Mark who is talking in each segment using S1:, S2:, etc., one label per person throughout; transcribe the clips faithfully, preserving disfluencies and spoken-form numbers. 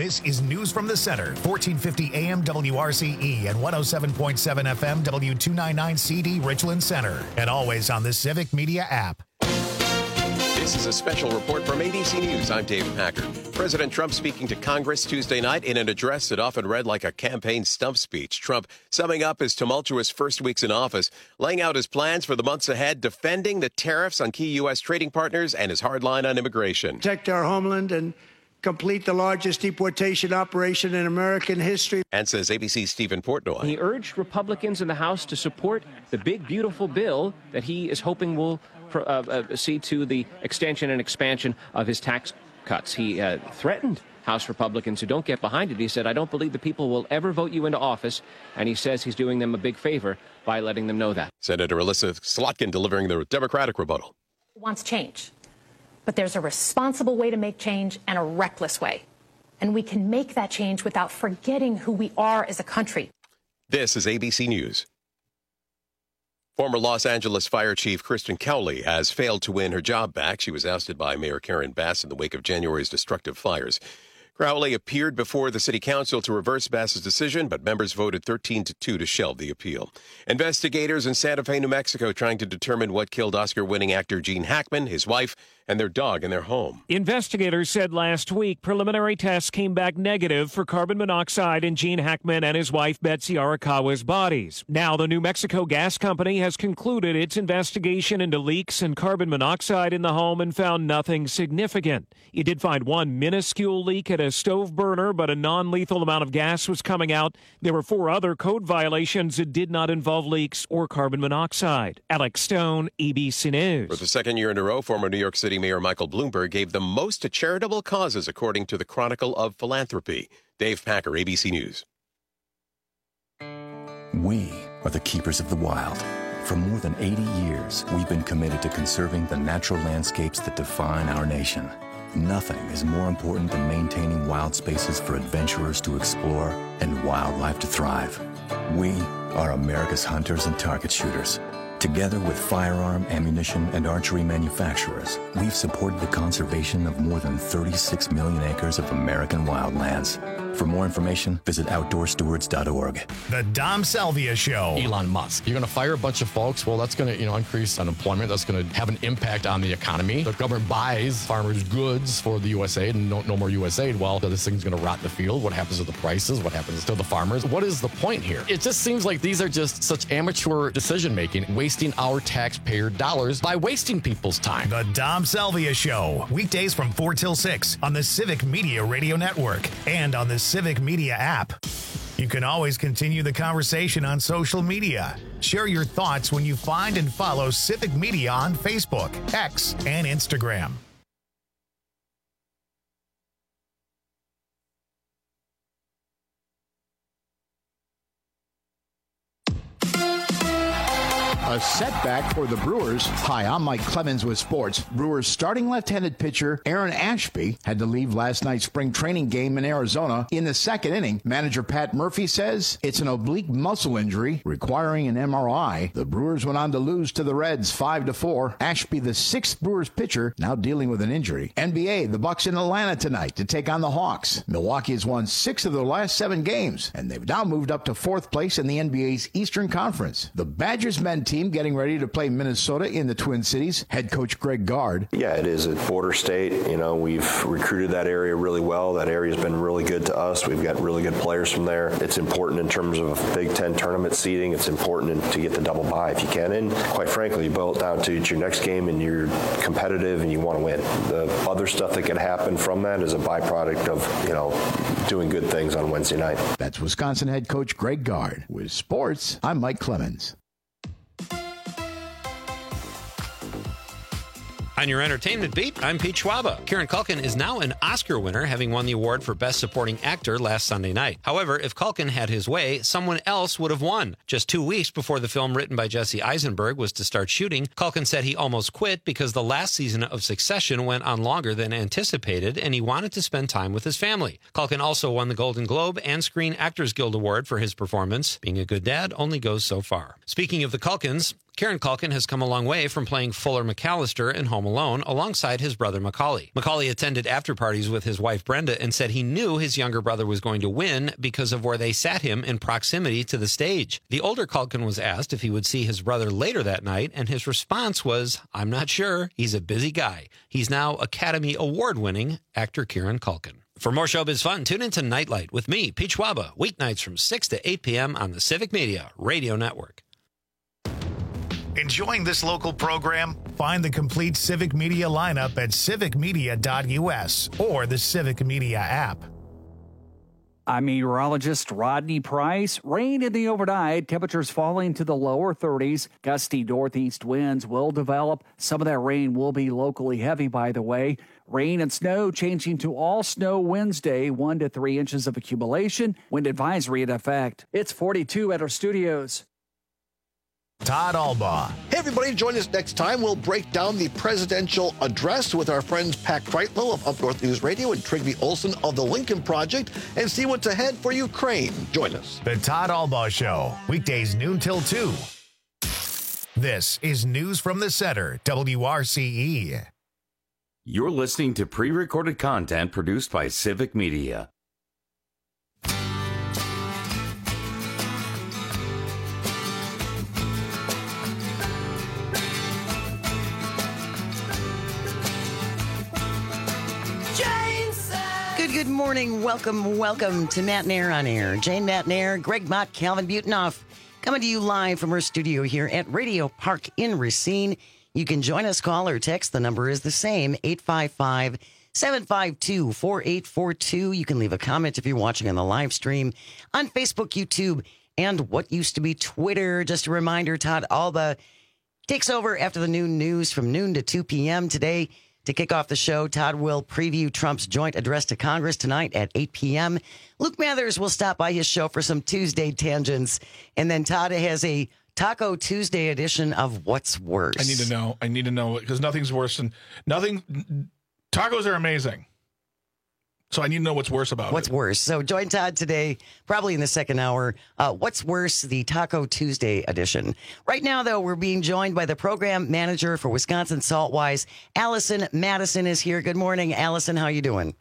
S1: This is News from the Center, fourteen fifty A M W R C E and one oh seven point seven F M W two ninety-nine C D Richland Center, and always on the Civic Media app.
S2: This is a special report from A B C News. I'm Dave Packard. President Trump speaking to Congress Tuesday night in an address that often read like a campaign stump speech. Trump summing up his tumultuous first weeks in office, laying out his plans for the months ahead, defending the tariffs on key U S trading partners, and his hard line on immigration.
S3: Protect our homeland and complete the largest deportation operation in American history.
S2: And says A B C's Stephen Portnoy.
S4: He urged Republicans in the House to support the big, beautiful bill that he is hoping will uh, uh, see to the extension and expansion of his tax cuts. He uh, threatened House Republicans who don't get behind it. He said, I don't believe the people will ever vote you into office. And he says he's doing them a big favor by letting them know that.
S2: Senator Alyssa Slotkin delivering the Democratic rebuttal.
S5: Wants change. But there's a responsible way to make change and a reckless way. And we can make that change without forgetting who we are as a country.
S2: This is A B C News. Former Los Angeles Fire Chief Kristen Cowley has failed to win her job back. She was ousted by Mayor Karen Bass in the wake of January's destructive fires. Crowley appeared before the city council to reverse Bass's decision, but members voted thirteen to two to shelve the appeal. Investigators in Santa Fe, New Mexico, trying to determine what killed Oscar-winning actor Gene Hackman, his wife, and their dog in their home.
S6: Investigators said last week preliminary tests came back negative for carbon monoxide in Gene Hackman and his wife Betsy Arakawa's bodies. Now the New Mexico Gas Company has concluded its investigation into leaks and carbon monoxide in the home and found nothing significant. It did find one minuscule leak at a stove burner, but a non-lethal amount of gas was coming out. There were four other code violations that did not involve leaks or carbon monoxide. Alex Stone, A B C News.
S2: For the second year in a row, former New York City Mayor Michael Bloomberg gave the most to charitable causes, according to the Chronicle of Philanthropy. Dave Packer, A B C News.
S7: We are the keepers of the wild. For more than eighty years, we've been committed to conserving the natural landscapes that define our nation. Nothing is more important than maintaining wild spaces for adventurers to explore and wildlife to thrive. We are America's hunters and target shooters. Together with firearm, ammunition, and archery manufacturers, we've supported the conservation of more than thirty-six million acres of American wildlands. For more information, visit outdoor stewards dot org.
S1: The Dom Salvia Show.
S8: Elon Musk. You're going to fire a bunch of folks. Well, that's going to, you know, increase unemployment. That's going to have an impact on the economy. The government buys farmers' goods for the U S A I D and no, no more U S A I D. Well, this thing's going to rot in the field. What happens to the prices? What happens to the farmers? What is the point here? It just seems like these are just such amateur decision-making, wasting our taxpayer dollars by wasting people's time.
S1: The Dom Salvia Show. Weekdays from four till six on the Civic Media Radio Network and on the Civic Media app. You can always continue the conversation on social media. Share your thoughts when you find and follow Civic Media on Facebook, X, and Instagram.
S9: A setback for the Brewers. Hi, I'm Mike Clemens with sports. Brewers starting left-handed pitcher Aaron Ashby had to leave last night's spring training game in Arizona in the second inning. Manager Pat Murphy says it's an oblique muscle injury requiring an M R I. The Brewers went on to lose to the Reds five to four. Ashby, the sixth Brewers pitcher, now dealing with an injury. N B A, the Bucks in Atlanta tonight to take on the Hawks. Milwaukee has won six of their last seven games, and they've now moved up to fourth place in the N B A's Eastern Conference. The Badgers men team getting ready to play Minnesota in the Twin Cities. Head coach Greg Gard.
S10: Yeah, it is a border state. You know, we've recruited that area really well. That area's been really good to us. We've got really good players from there. It's important in terms of Big Ten tournament seeding. It's important to get the double bye if you can. And quite frankly, you boil it down to it's your next game and you're competitive and you want to win. The other stuff that could happen from that is a byproduct of, you know, doing good things on Wednesday night.
S9: That's Wisconsin head coach Greg Gard. With sports, I'm Mike Clemens.
S11: On your entertainment beat, I'm Pete Schwaba. Kieran Culkin is now an Oscar winner, having won the award for Best Supporting Actor last Sunday night. However, if Culkin had his way, someone else would have won. Just two weeks before the film written by Jesse Eisenberg was to start shooting, Culkin said he almost quit because the last season of Succession went on longer than anticipated, and he wanted to spend time with his family. Culkin also won the Golden Globe and Screen Actors Guild Award for his performance. Being a good dad only goes so far. Speaking of the Culkins, Kieran Culkin has come a long way from playing Fuller McAllister in Home Alone alongside his brother Macaulay. Macaulay attended after parties with his wife Brenda and said he knew his younger brother was going to win because of where they sat him in proximity to the stage. The older Culkin was asked if he would see his brother later that night, and his response was, "I'm not sure. He's a busy guy." He's now Academy Award-winning actor Kieran Culkin. For more showbiz fun, tune into Nightlight with me, Pete Schwaba, weeknights from six to eight p.m. on the Civic Media Radio Network.
S1: Enjoying this local program? Find the complete Civic Media lineup at civic media dot u s or the Civic Media app.
S12: I'm meteorologist Rodney Price. Rain in the overnight, temperatures falling to the lower thirties. Gusty northeast winds will develop. Some of that rain will be locally heavy, by the way. Rain and snow changing to all snow Wednesday, one to three inches of accumulation. Wind advisory in effect. It's forty-two at our studios.
S1: Todd Albaugh.
S13: Hey, everybody, join us next time. We'll break down the presidential address with our friends Pat Kreitlow of Up North News Radio and Trigby Olson of the Lincoln Project and see what's ahead for Ukraine. Join us.
S1: The Todd Albaugh Show, weekdays noon till two. This is News from the Center, W R C E.
S14: You're listening to pre-recorded content produced by Civic Media.
S15: Good, good morning. Welcome, welcome to Matt Nair on Air. Jane Matt Nair, Greg Mott, Calvin Butenoff, coming to you live from our studio here at Radio Park in Racine. You can join us, call or text. The number is the same, eight five five, seven five two, four eight four two. You can leave a comment if you're watching on the live stream on Facebook, YouTube, and what used to be Twitter. Just a reminder, Todd Albaugh takes over after the noon news from noon to two p.m. today. To kick off the show, Todd will preview Trump's joint address to Congress tonight at eight p.m. Luke Mathers will stop by his show for some Tuesday tangents. And then Todd has a Taco Tuesday edition of What's Worse.
S16: I need to know. I need to know because nothing's worse than nothing. Tacos are amazing. So I need to know what's worse about
S15: What's
S16: it.
S15: worse? So join Todd today, probably in the second hour. Uh, What's Worse, the Taco Tuesday edition. Right now, though, we're being joined by the program manager for Wisconsin Saltwise. Allison Madison is here. Good morning, Allison. How you doing?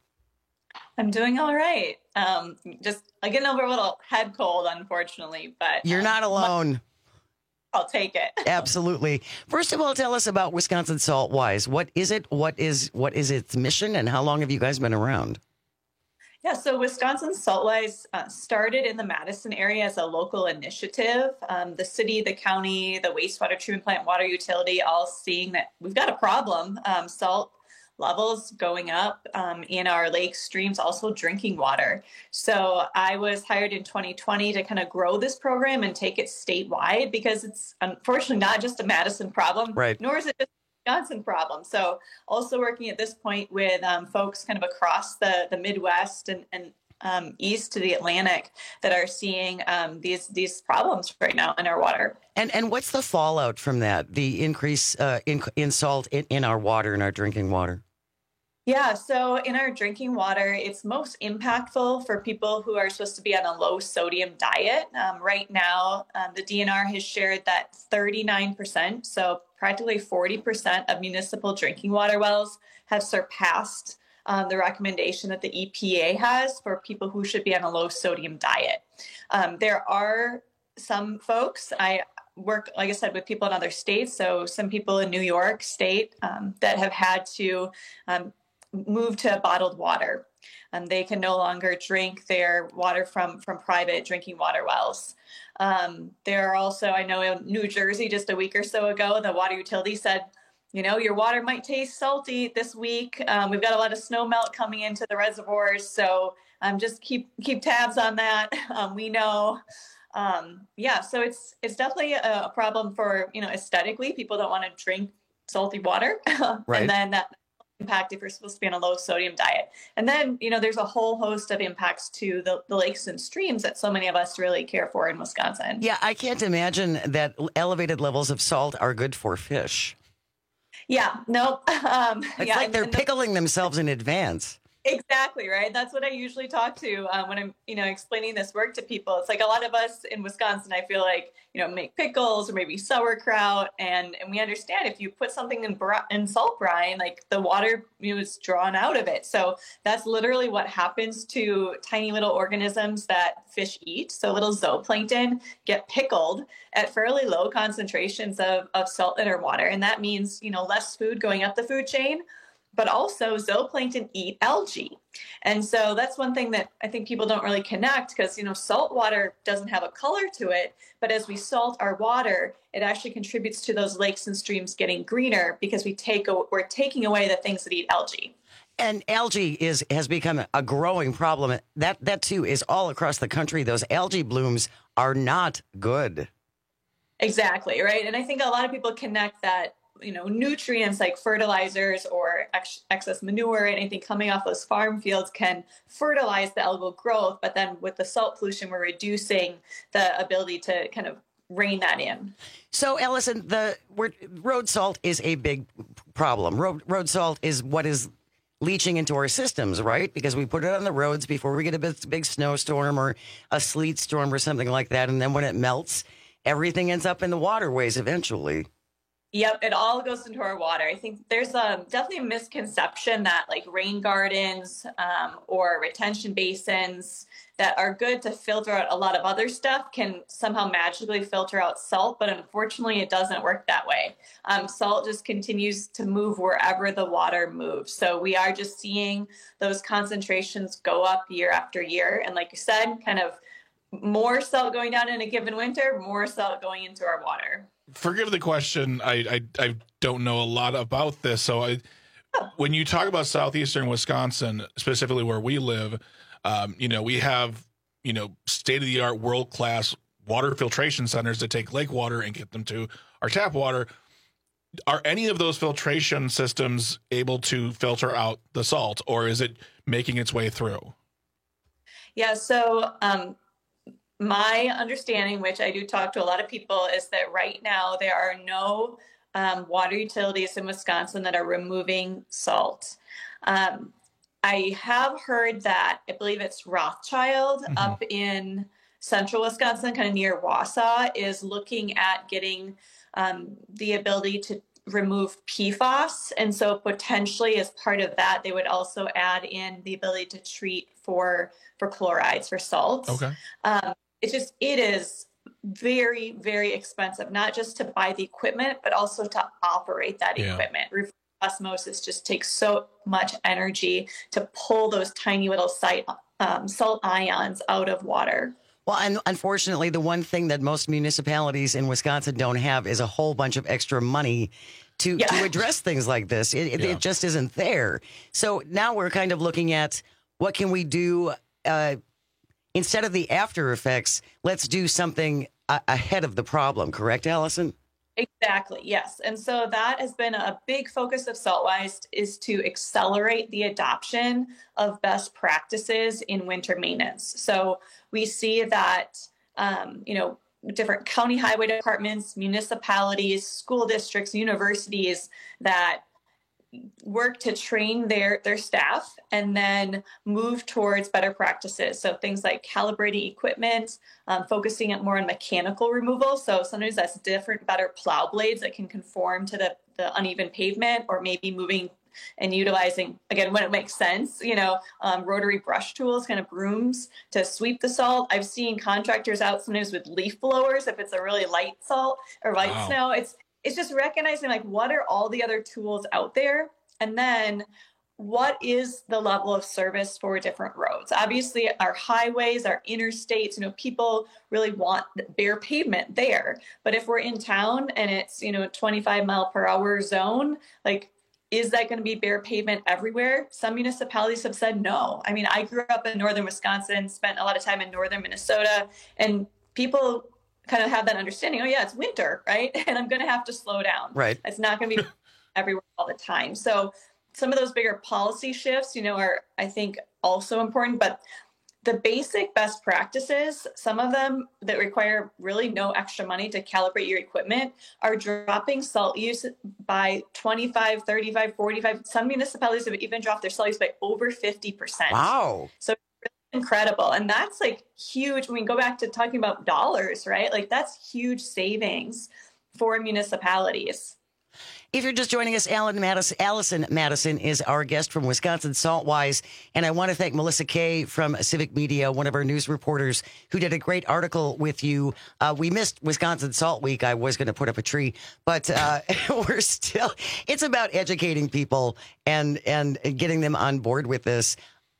S17: I'm doing all right. Um, just I getting over a little head cold, unfortunately, but
S15: You're
S17: um,
S15: not alone.
S17: I'll take it.
S15: Absolutely. First of all, tell us about Wisconsin Saltwise. What is it? What is what is its mission, and how long have you guys been around?
S17: Yeah, so Wisconsin Saltwise uh, started in the Madison area as a local initiative. Um, the city, the county, the wastewater treatment plant, water utility, all seeing that we've got a problem. Um, salt levels going up um, in our lakes, streams, also drinking water. So I was hired in twenty twenty to kind of grow this program and take it statewide because it's unfortunately not just a Madison problem,
S15: right?
S17: Nor is it just Wisconsin problem. So also working at this point with um, folks kind of across the, the Midwest and, and um, east to the Atlantic that are seeing um, these these problems right now in our water.
S15: And and what's the fallout from that? The increase uh, in, in salt in, in our water, in our drinking water?
S17: Yeah, so in our drinking water, it's most impactful for people who are supposed to be on a low sodium diet. Um, right now, um, the D N R has shared that thirty-nine percent, so practically forty percent of municipal drinking water wells have surpassed um, the recommendation that the E P A has for people who should be on a low sodium diet. Um, there are some folks, I work, like I said, with people in other states, so some people in New York State um, that have had to um, move to bottled water. Um, they can no longer drink their water from, from private drinking water wells. Um, there are also, I know in New Jersey, just a week or so ago, the water utility said, you know, your water might taste salty this week. Um, we've got a lot of snow melt coming into the reservoirs. So um, just keep keep tabs on that. Um, we know. Um, yeah, so it's it's definitely a, a problem for, you know, aesthetically. People don't want to drink salty water.
S15: Right.
S17: And then that impact if you're supposed to be on a low sodium diet. And then, you know, there's a whole host of impacts to the, the lakes and streams that so many of us really care for in Wisconsin.
S15: Yeah, I can't imagine that elevated levels of salt are good for fish.
S17: Yeah, no. Um,
S15: it's
S17: yeah,
S15: like
S17: and,
S15: they're
S17: and the,
S15: pickling themselves in advance.
S17: Exactly, right? That's what I usually talk to um, when I'm, you know, explaining this work to people. It's like a lot of us in Wisconsin, I feel like, you know, make pickles or maybe sauerkraut. And, and we understand if you put something in, br- in salt brine, like the water, you know, is drawn out of it. So that's literally what happens to tiny little organisms that fish eat. So little zooplankton get pickled at fairly low concentrations of, of salt in our water. And that means, you know, less food going up the food chain. But also zooplankton eat algae. And so that's one thing that I think people don't really connect because, you know, salt water doesn't have a color to it. But as we salt our water, it actually contributes to those lakes and streams getting greener because we take a, we're taking away the things that eat algae.
S15: And algae is has become a growing problem. That, that too, is all across the country. Those algae blooms are not good.
S17: Exactly, right? And I think a lot of people connect that, you know, nutrients like fertilizers or ex- excess manure, anything coming off those farm fields can fertilize the algal growth. But then with the salt pollution, we're reducing the ability to kind of rein that in.
S15: So, Allison, the we're, road salt is a big problem. Road, road salt is what is leaching into our systems, right? Because we put it on the roads before we get a big, big snowstorm or a sleet storm or something like that. And then when it melts, everything ends up in the waterways eventually.
S17: Yep, it all goes into our water. I think there's a, definitely a misconception that like rain gardens um, or retention basins that are good to filter out a lot of other stuff can somehow magically filter out salt, but unfortunately it doesn't work that way. Um, salt just continues to move wherever the water moves. So we are just seeing those concentrations go up year after year. And like you said, kind of more salt going down in a given winter, more salt going into our water.
S16: Forgive the question. I, I I don't know a lot about this. So I, when you talk about southeastern Wisconsin, specifically where we live, um, you know, we have, you know, state-of-the-art, world-class water filtration centers that take lake water and get them to our tap water. Are any of those filtration systems able to filter out the salt, or is it making its way through?
S17: Yeah, so um my understanding, which I do talk to a lot of people, is that right now there are no um, water utilities in Wisconsin that are removing salt. Um, I have heard that, I believe it's Rothschild mm-hmm. up in central Wisconsin, kind of near Wausau, is looking at getting um, the ability to remove P FAS. And so potentially as part of that, they would also add in the ability to treat for, for chlorides, for salts. Okay. Um, It's just, it is very, very expensive, not just to buy the equipment, but also to operate that yeah. equipment. Reverse osmosis just takes so much energy to pull those tiny little site, um, salt ions out of water.
S15: Well, and unfortunately, the one thing that most municipalities in Wisconsin don't have is a whole bunch of extra money to, yeah. to address things like this. It, it, yeah. it just isn't there. So now we're kind of looking at what can we do uh, instead of the after effects. Let's do something a- ahead of the problem. Correct, Allison?
S17: Exactly. Yes. And so that has been a big focus of Saltwise, is to accelerate the adoption of best practices in winter maintenance. So we see that, um, you know, different county highway departments, municipalities, school districts, universities that work to train their, their staff and then move towards better practices. So things like calibrating equipment, um, focusing it more on mechanical removal. So sometimes that's different, better plow blades that can conform to the, the uneven pavement, or maybe moving and utilizing, again, when it makes sense, you know, um, rotary brush tools, kind of brooms to sweep the salt. I've seen contractors out sometimes with leaf blowers if it's a really light salt or light wow. snow. It's It's just recognizing, like, what are all the other tools out there? And then what is the level of service for different roads? Obviously, our highways, our interstates, you know, people really want bare pavement there. But if we're in town and it's, you know, a twenty-five mile per hour zone, like, is that going to be bare pavement everywhere? Some municipalities have said no. I mean, I grew up in northern Wisconsin, spent a lot of time in northern Minnesota, and people kind of have that understanding, oh yeah, it's winter, right? And I'm going to have to slow down.
S15: Right.
S17: It's not going to be everywhere all the time. So some of those bigger policy shifts, you know, are, I think, also important, but the basic best practices, some of them that require really no extra money to calibrate your equipment, are dropping salt use by twenty-five, thirty-five, forty-five. Some municipalities have even dropped their salt use by over fifty percent.
S15: Wow.
S17: So it's really incredible. And that's like huge. When we go back to talking about dollars, right? Like that's huge savings for municipalities.
S15: If you're just joining us, Alan Madison, Allison Madison is our guest from Wisconsin SaltWise. And I want to thank Melissa Kay from Civic Media, one of our news reporters, who did a great article with you. Uh, we missed Wisconsin Salt Week. I was going to put up a tree, but uh, we're still, it's about educating people and, and getting them on board with this.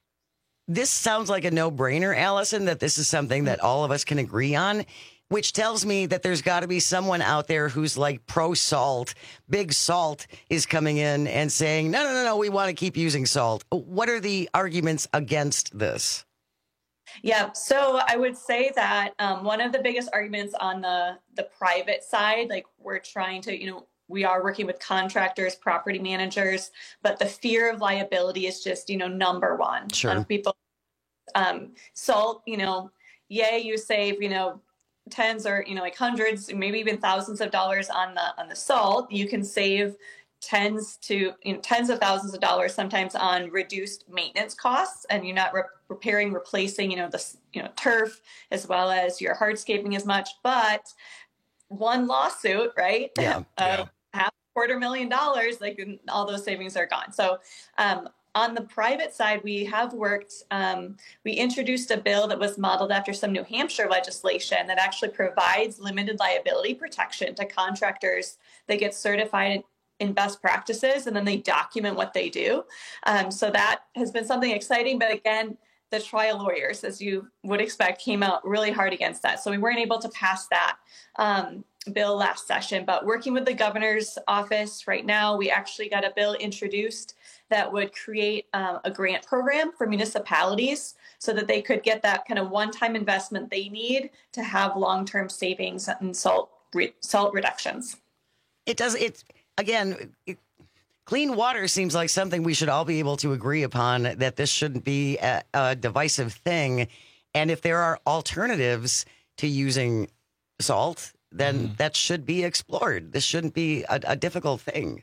S15: This sounds like a no-brainer, Allison, that this is something that all of us can agree on, which tells me that there's got to be someone out there who's like pro-salt. Big Salt is coming in and saying, no, no, no, no, we want to keep using salt. What are the arguments against this?
S17: Yeah, so I would say that um, one of the biggest arguments on the, the private side, like we're trying to, you know, we are working with contractors, property managers, but the fear of liability is just, you know, number one.
S15: Sure.
S17: Um, people, um, salt, you know, yay, you save, you know, tens or, you know, like hundreds, maybe even thousands of dollars on the, on the salt. You can save tens to, you know, tens of thousands of dollars sometimes on reduced maintenance costs, and you're not re- repairing, replacing, you know, the, you know, turf as well as your hardscaping as much. But one lawsuit, right?
S15: Yeah.
S17: uh,
S15: yeah.
S17: half a quarter million dollars, like all those savings are gone. So, um, on the private side, we have worked, um, we introduced a bill that was modeled after some New Hampshire legislation that actually provides limited liability protection to contractors that get certified in best practices, and then they document what they do. Um, so that has been something exciting. But again, the trial lawyers, as you would expect, came out really hard against that. So we weren't able to pass that um, bill last session. But working with the governor's office right now, we actually got a bill introduced that would create um, a grant program for municipalities so that they could get that kind of one-time investment they need to have long-term savings and salt re- salt reductions.
S15: It does. It again. It, clean water seems like something we should all be able to agree upon, that this shouldn't be a, a divisive thing. And if there are alternatives to using salt, then mm. that should be explored. This shouldn't be a, a difficult thing.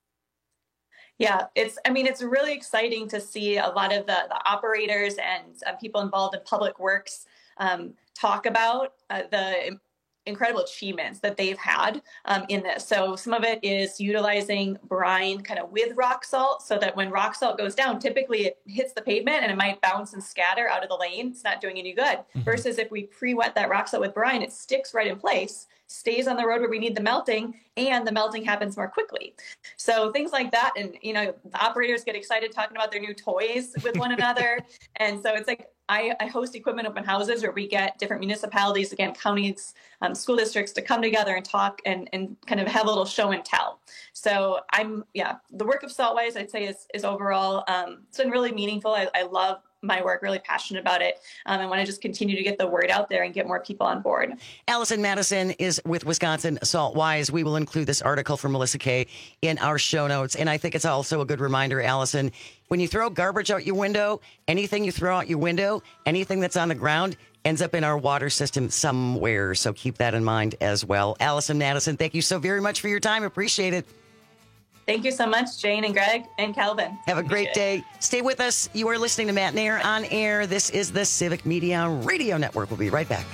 S17: Yeah, it's, I mean, it's really exciting to see a lot of the, the operators and uh, people involved in public works um, talk about uh, the incredible achievements that they've had um, in this. So some of it is utilizing brine kind of with rock salt, so that when rock salt goes down, typically it hits the pavement and it might bounce and scatter out of the lane. It's not doing any good. Mm-hmm. Versus if we pre-wet that rock salt with brine, it sticks right in place, stays on the road where we need the melting, and the melting happens more quickly. So things like that. And, you know, the operators get excited talking about their new toys with one another. And so it's like, I, I host equipment open houses where we get different municipalities, again, counties, um, school districts to come together and talk and, and kind of have a little show and tell. So I'm, yeah, the work of SaltWise, I'd say is, is overall, um, it's been really meaningful. I, I love my work, really passionate about it. Um, I want to just continue to get the word out there and get more people on board.
S15: Allison Madison is with Wisconsin SaltWise. We will include this article from Melissa Kay in our show notes. And I think it's also a good reminder, Allison, when you throw garbage out your window, anything you throw out your window, anything that's on the ground ends up in our water system somewhere. So keep that in mind as well. Allison Madison, thank you so very much for your time. Appreciate it.
S17: Thank you so much, Jane and Greg and Calvin.
S15: Have a great day. Stay with us. You are listening to Matt Nair on air. This is the Civic Media Radio Network. We'll be right back.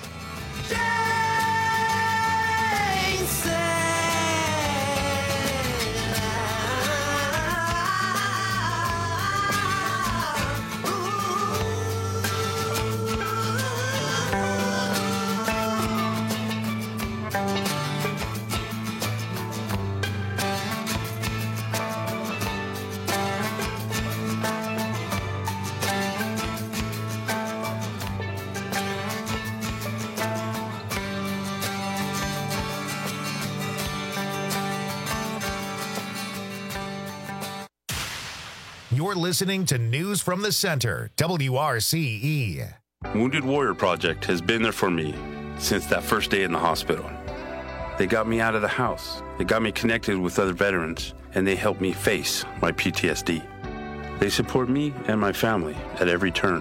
S1: You're listening to News from the Center, W R C E.
S18: Wounded Warrior Project has been there for me since that first day in the hospital. They got me out of the house. They got me connected with other veterans, and they helped me face my P T S D. They support me and my family at every turn.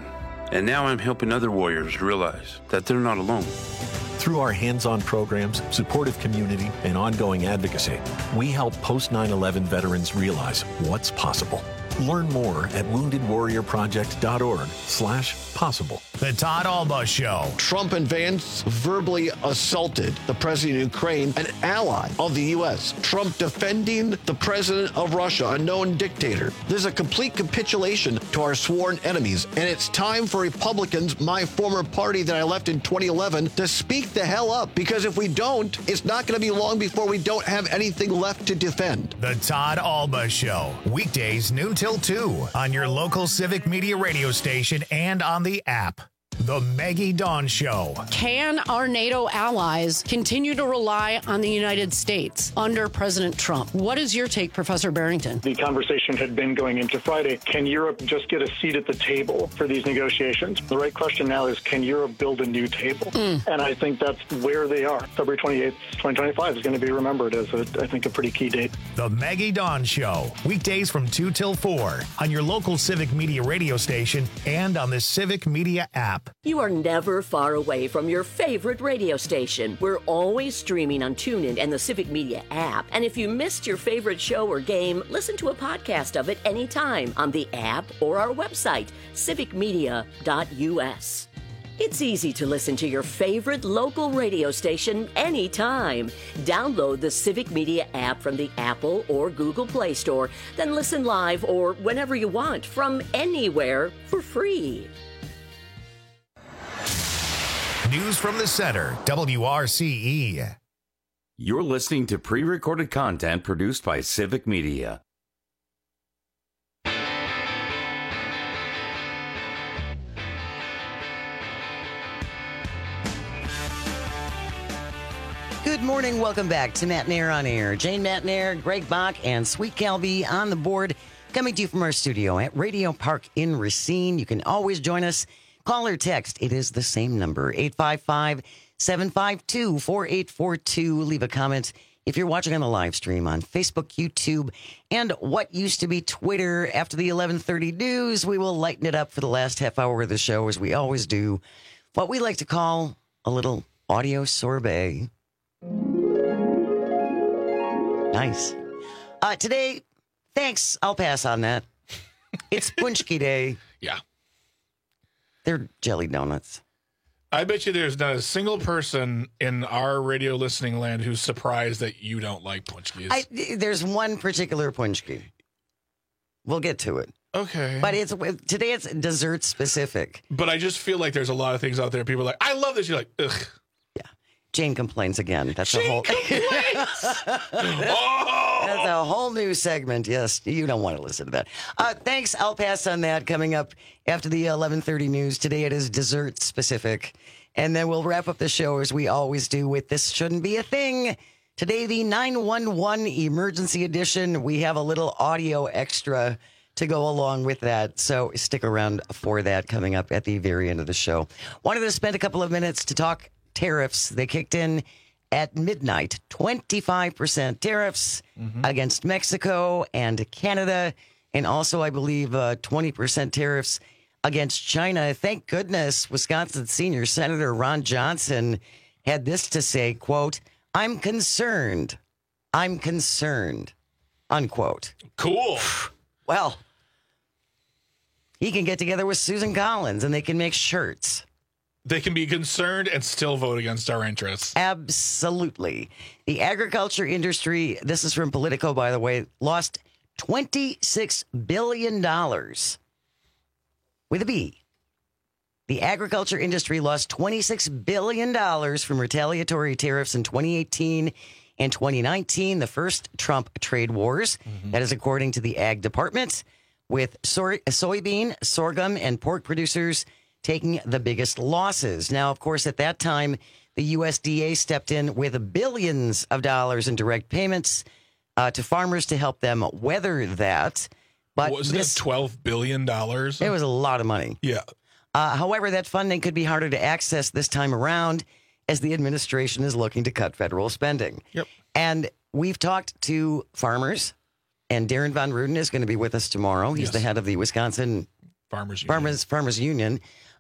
S18: And now I'm helping other warriors realize that they're not alone.
S19: Through our hands-on programs, supportive community, and ongoing advocacy, we help post nine eleven veterans realize what's possible. Learn more at woundedwarriorproject.org slash possible.
S1: The Todd Alba Show.
S13: Trump and Vance verbally assaulted the president of Ukraine, an ally of the U S. Trump defending the president of Russia, a known dictator. There's a complete capitulation to our sworn enemies, and it's time for Republicans, my former party that I left in twenty eleven, to speak the hell up, because if we don't, it's not going to be long before we don't have anything left to defend.
S1: The Todd Alba Show. Weekdays noon till two on your local Civic Media radio station and on the app. The Maggie Dawn Show.
S20: Can our NATO allies continue to rely on the United States under President Trump? What is your take, Professor Barrington?
S21: The conversation had been going into Friday. Can Europe just get a seat at the table for these negotiations? The right question now is, can Europe build a new table? Mm. And I think that's where they are. February twenty-eighth, twenty twenty-five is going to be remembered as, a, I think, a pretty key date.
S1: The Maggie Dawn Show. Weekdays from two till four on your local Civic Media radio station and on the Civic Media app.
S22: You are never far away from your favorite radio station. We're always streaming on TuneIn and the Civic Media app. And if you missed your favorite show or game, listen to a podcast of it anytime on the app or our website, civic media dot u s. It's easy to listen to your favorite local radio station anytime. Download the Civic Media app from the Apple or Google Play Store, then listen live or whenever you want from anywhere for free.
S1: News from the Center, W R C E.
S14: You're listening to pre-recorded content produced by Civic Media.
S15: Good morning. Welcome back to Matt Nair on Air. Jane Matt Nair, Greg Bach, and Sweet Calby on the board, coming to you from our studio at Radio Park in Racine. You can always join us. Call or text. It is the same number, eight five five, seven five two, four eight four two. Leave a comment if you're watching on the live stream on Facebook, YouTube, and what used to be Twitter. After the eleven thirty news, we will lighten it up for the last half hour of the show, as we always do. What we like to call a little audio sorbet. Nice. Uh, today, thanks. I'll pass on that. It's Punchki Day.
S16: Yeah.
S15: They're jelly donuts.
S16: I bet you there's not a single person in our radio listening land who's surprised that you don't like punchkis.
S15: I, there's one particular punchki. We'll get to it.
S16: Okay.
S15: But it's today it's dessert specific.
S16: But I just feel like there's a lot of things out there. People are like, I love this. You're like, ugh.
S15: Yeah. Jane complains again. That's
S16: Jane
S15: a whole
S16: complains. Oh!
S15: That's a whole new segment. Yes, you don't want to listen to that. Uh, thanks. I'll pass on that. Coming up after the eleven thirty news. Today it is dessert specific. And then we'll wrap up the show as we always do with This Shouldn't Be a Thing. Today, the nine one one emergency edition. We have a little audio extra to go along with that. So stick around for that coming up at the very end of the show. Wanted to spend a couple of minutes to talk tariffs. They kicked in at midnight, twenty-five percent tariffs mm-hmm. against Mexico and Canada. And also, I believe, uh, twenty percent tariffs against China. Thank goodness Wisconsin Senior Senator Ron Johnson had this to say, quote, I'm concerned. I'm concerned, unquote.
S16: Cool.
S15: Well, he can get together with Susan Collins and they can make shirts.
S16: They can be concerned and still vote against our interests.
S15: Absolutely. The agriculture industry, this is from Politico, by the way, lost twenty-six billion dollars with a B. The agriculture industry lost twenty-six billion dollars from retaliatory tariffs in twenty eighteen and twenty nineteen, the first Trump trade wars. Mm-hmm. That is according to the Ag Department, with soy- soybean, sorghum, and pork producers taking the biggest losses. Now, of course, at that time, the U S D A stepped in with billions of dollars in direct payments uh, to farmers to help them weather that. But
S16: wasn't
S15: this,
S16: it twelve billion dollars?
S15: It was a lot of money.
S16: Yeah.
S15: Uh, however, that funding could be harder to access this time around as the administration is looking to cut federal spending.
S16: Yep.
S15: And we've talked to farmers, and Darren Von Ruden is going to be with us tomorrow. He's yes. the head of the Wisconsin
S16: Farmers Union.
S15: Farmers, Farmers Union.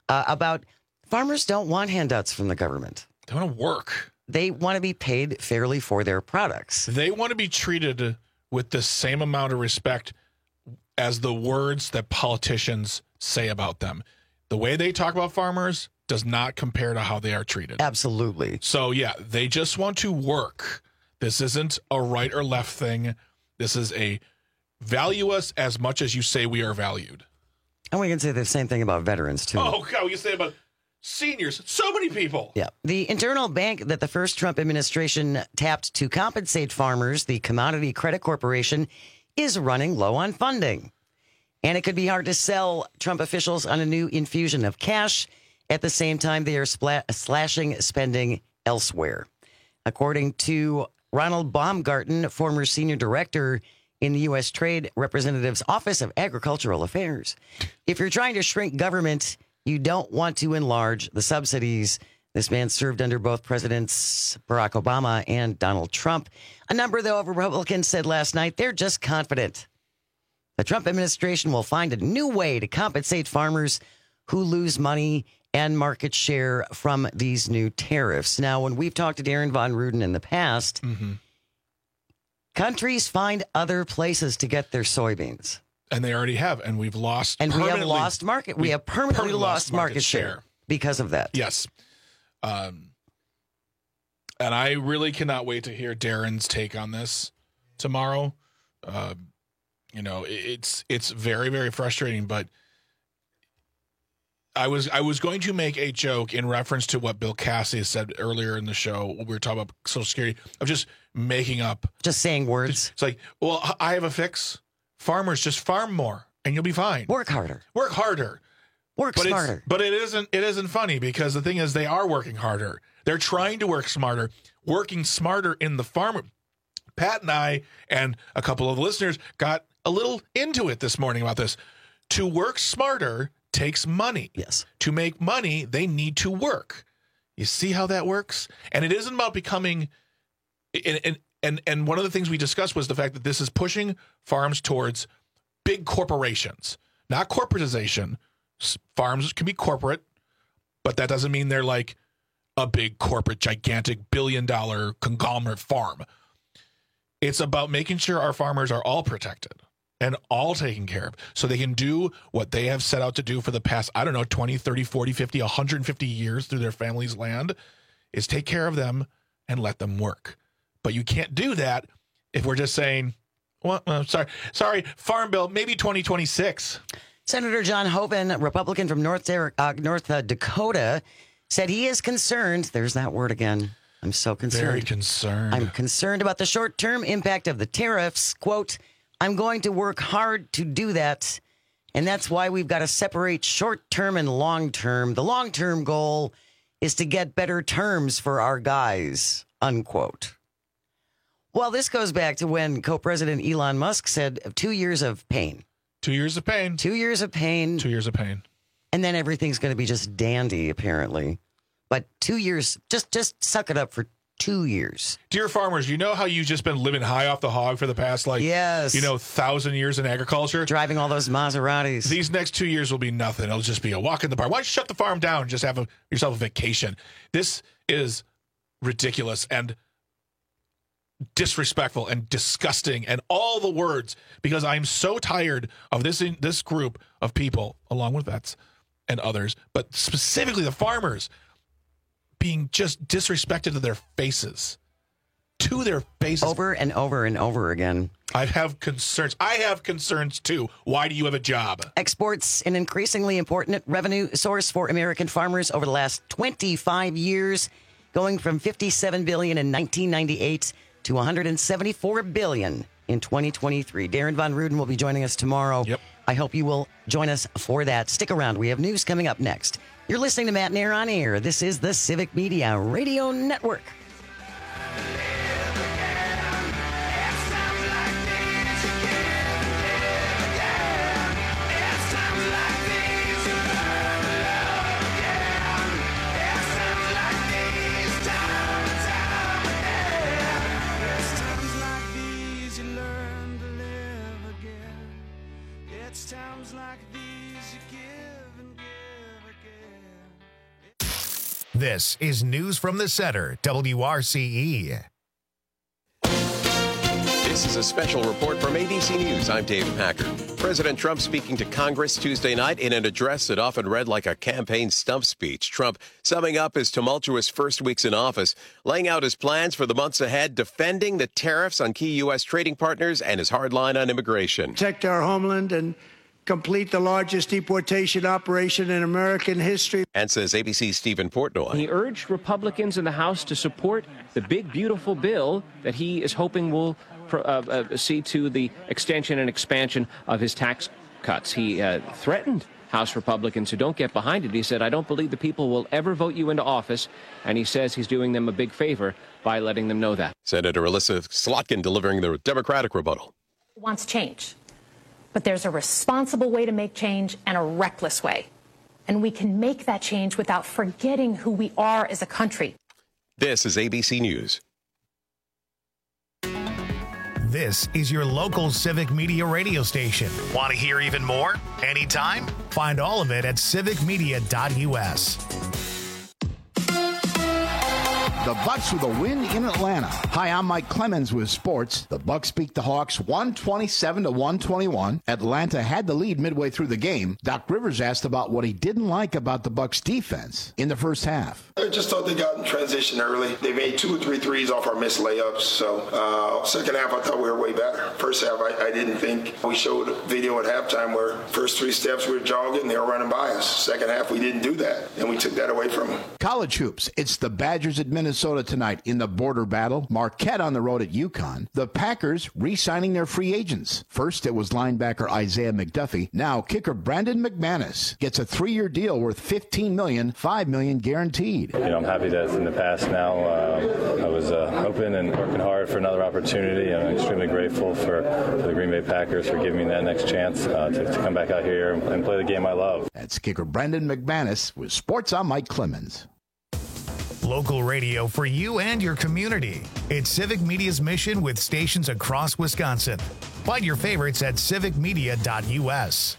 S15: uh, about farmers don't want handouts from the government.
S16: They want to work.
S15: They want to be paid fairly for their products.
S16: They want to be treated with the same amount of respect as the words that politicians say about them. The way they talk about farmers does not compare to how they are treated.
S15: Absolutely.
S16: So, yeah, they just want to work. This isn't a right or left thing. This is a value us as much as you say we are valued.
S15: And we can say the same thing about veterans, too.
S16: Oh, God, we can say about seniors. So many people.
S15: Yeah. The internal bank that the first Trump administration tapped to compensate farmers, the Commodity Credit Corporation, is running low on funding. And it could be hard to sell Trump officials on a new infusion of cash. At the same time, they are spla- slashing spending elsewhere. According to Ronald Baumgarten, former senior director in the U S Trade Representative's Office of Agricultural Affairs, if you're trying to shrink government, you don't want to enlarge the subsidies. This man served under both presidents Barack Obama and Donald Trump. A number of Republicans said last night they're just confident the Trump administration will find a new way to compensate farmers who lose money and market share from these new tariffs. Now, when we've talked to Darren Von Ruden in the past,
S16: mm-hmm.
S15: countries find other places to get their soybeans.
S16: And they already have, and we've lost
S15: And we have lost market. We have permanently, permanently lost market, market share, share because of that.
S16: Yes. Um, and I really cannot wait to hear Darren's take on this tomorrow. Uh, you know, it's it's very, very frustrating, but I was I was going to make a joke in reference to what Bill Cassidy said earlier in the show. We were talking about Social Security. Of just making up.
S15: Just saying words.
S16: It's like, well, I have a fix. Farmers, just farm more and you'll be fine.
S15: Work harder.
S16: Work harder.
S15: Work
S16: but
S15: smarter.
S16: But it isn't it isn't funny because the thing is they are working harder. They're trying to work smarter. Working smarter in the farm. Pat and I and a couple of listeners got a little into it this morning about this. To work smarter takes money.
S15: Yes.
S16: To make money, they need to work. You see how that works? And it isn't about becoming and and and, and one of the things we discussed was the fact that this is pushing farms towards big corporations, not corporatization. Farms can be corporate, but that doesn't mean they're like a big corporate, gigantic billion dollar conglomerate farm. It's about making sure our farmers are all protected and all taken care of so they can do what they have set out to do for the past, I don't know, twenty, thirty, forty, fifty, one hundred fifty years through their family's land is take care of them and let them work. But you can't do that if we're just saying, well, uh, sorry, sorry, Farm Bill, maybe twenty twenty-six.
S15: Senator John Hoeven, Republican from North, uh, North uh, Dakota, said he is concerned. There's that word again. I'm so concerned.
S16: Very concerned.
S15: I'm concerned about the short-term impact of the tariffs. Quote, I'm going to work hard to do that. And that's why we've got to separate short-term and long-term. The long-term goal is to get better terms for our guys, unquote. Well, this goes back to when co-president Elon Musk said two years of pain.
S16: Two years of pain.
S15: Two years of pain.
S16: Two years of pain.
S15: And then everything's going to be just dandy, apparently. But two years, just just suck it up for two years.
S16: Dear farmers, you know how you've just been living high off the hog for the past, like,
S15: yes.
S16: you know, thousand years in agriculture?
S15: Driving all those Maseratis.
S16: These next two years will be nothing. It'll just be a walk in the park. Why don't you shut the farm down and just have a, yourself a vacation? This is ridiculous and disrespectful and disgusting and all the words, because I'm so tired of this this group of people, along with vets and others, but specifically the farmers, being just disrespected to their faces. To their faces.
S15: Over and over and over again.
S16: I have concerns. I have concerns too. Why do you have a job?
S15: Exports, an increasingly important revenue source for American farmers over the last twenty-five years, going from fifty-seven billion dollars in nineteen ninety-eight to one hundred seventy-four billion dollars in twenty twenty-three. Darren Von Ruden will be joining us tomorrow.
S16: Yep.
S15: I hope you will join us for that. Stick around. We have news coming up next. You're listening to Matt Nair on Air. This is the Civic Media Radio Network.
S3: Times like these you give and give again.
S1: This is News from the Center, W R C E.
S2: This is a special report from A B C News. I'm Dave Packer. President Trump speaking to Congress Tuesday night in an address that often read like a campaign stump speech. Trump summing up his tumultuous first weeks in office, laying out his plans for the months ahead, defending the tariffs on key U S trading partners, and his hard line on immigration.
S3: Protect our homeland and complete the largest deportation operation in American history.
S2: And says A B C's Stephen Portnoy.
S4: He urged Republicans in the House to support the big, beautiful bill that he is hoping will uh, uh, see to the extension and expansion of his tax cuts. He uh, threatened House Republicans who don't get behind it. He said, I don't believe the people will ever vote you into office. And he says he's doing them a big favor by letting them know that.
S2: Senator Alyssa Slotkin delivering the Democratic rebuttal.
S5: Wants change. But there's a responsible way to make change and a reckless way. And we can make that change without forgetting who we are as a country.
S2: This is A B C News.
S1: This is your local Civic Media radio station. Want to hear even more? Anytime? Find all of it at civic media dot U S.
S9: The Bucks with a win in Atlanta. Hi, I'm Mike Clemens with sports. The Bucks beat the Hawks one twenty-seven to one twenty-one. Atlanta had the lead midway through the game. Doc Rivers asked about what he didn't like about the Bucks defense in the first half.
S23: I just thought they got in transition early. They made two or three threes off our missed layups. So uh, second half, I thought we were way better. First half, I, I didn't think. We showed a video at halftime where first three steps we were jogging, they were running by us. Second half, we didn't do that, and we took that away from them.
S9: College hoops. It's the Badgers at Minnesota tonight in the border battle. Marquette on the road at UConn. The Packers re-signing their free agents. First, it was linebacker Isaiah McDuffie. Now, kicker Brandon McManus gets a three-year deal worth fifteen million dollars, five million dollars guaranteed.
S24: You know, I'm happy that it's in the past now. Uh, I was uh, hoping and working hard for another opportunity. I'm extremely grateful for, for the Green Bay Packers for giving me that next chance uh, to, to come back out here and play the game I love.
S9: That's kicker Brandon McManus with Sports. I'm Mike Clemens.
S1: Local radio for you and your community. It's Civic Media's mission with stations across Wisconsin. Find your favorites at civic media dot U S.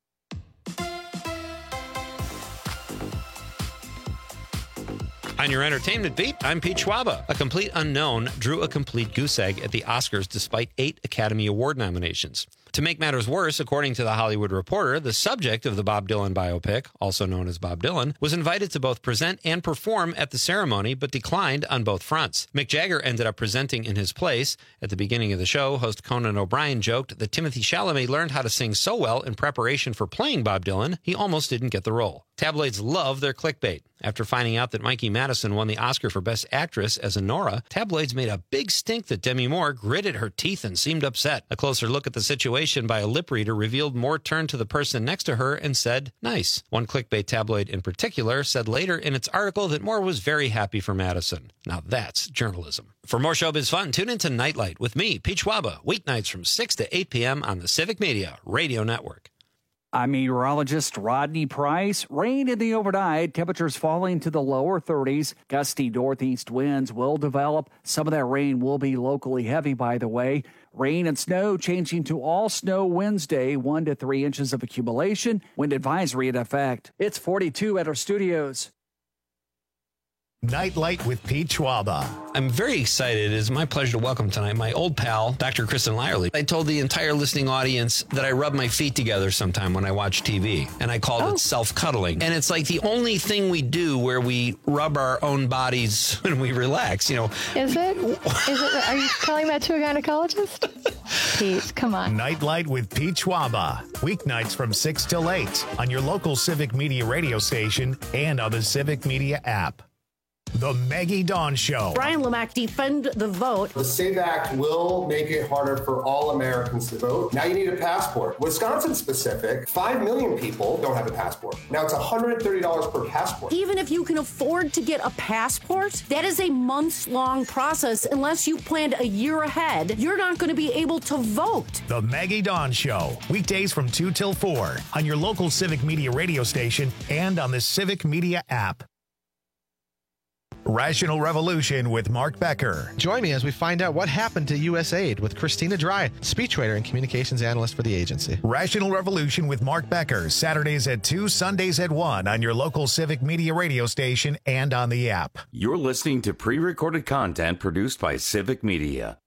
S11: On your entertainment beat, I'm Pete Schwaba. A complete unknown drew a complete goose egg at the Oscars despite eight Academy Award nominations. To make matters worse, according to The Hollywood Reporter, the subject of the Bob Dylan biopic, also known as Bob Dylan, was invited to both present and perform at the ceremony, but declined on both fronts. Mick Jagger ended up presenting in his place. At the beginning of the show, host Conan O'Brien joked that Timothée Chalamet learned how to sing so well in preparation for playing Bob Dylan, he almost didn't get the role. Tabloids love their clickbait. After finding out that Mikey Madison won the Oscar for Best Actress as Nora, tabloids made a big stink that Demi Moore gritted her teeth and seemed upset. A closer look at the situation by a lip reader revealed Moore turned to the person next to her and said, nice. One clickbait tabloid in particular said later in its article that Moore was very happy for Madison. Now that's journalism. For more showbiz fun, tune into Nightlight with me, Pete Schwaba, weeknights from six to eight p.m. on the Civic Media Radio Network.
S12: I'm meteorologist Rodney Price. Rain in the overnight, temperatures falling to the lower thirties. Gusty northeast winds will develop. Some of that rain will be locally heavy, by the way. Rain and snow changing to all snow Wednesday, one to three inches of accumulation. Wind advisory in effect. It's forty-two at our studios.
S1: Nightlight with Pete Schwaba.
S11: I'm very excited. It is my pleasure to welcome tonight my old pal, Doctor Kristen Lyerly. I told the entire listening audience that I rub my feet together sometime when I watch T V, and I called oh. it self-cuddling. And it's like the only thing we do where we rub our own bodies when we relax, you know.
S25: Is it? Is it? Are you telling that to a gynecologist? Pete, come on.
S1: Nightlight with Pete Schwaba. Weeknights from six till eight on your local Civic Media radio station and on the Civic Media app. The Maggie Dawn Show.
S26: Brian Lamack, defend the vote.
S27: The SAVE Act will make it harder for all Americans to vote. Now you need a passport. Wisconsin specific, five million people don't have a passport. Now it's one hundred thirty dollars per passport.
S26: Even if you can afford to get a passport, that is a months-long process. Unless you planned a year ahead, you're not going to be able to vote.
S1: The Maggie Dawn Show. Weekdays from two till four on your local Civic Media radio station and on the Civic Media app. Rational Revolution with Mark Becker.
S6: Join me as we find out what happened to U S A I D with Christina Dry, speechwriter and communications analyst for the agency.
S1: Rational Revolution with Mark Becker, Saturdays at two, Sundays at one on your local Civic Media radio station and on the app.
S14: You're listening to pre-recorded content produced by Civic Media.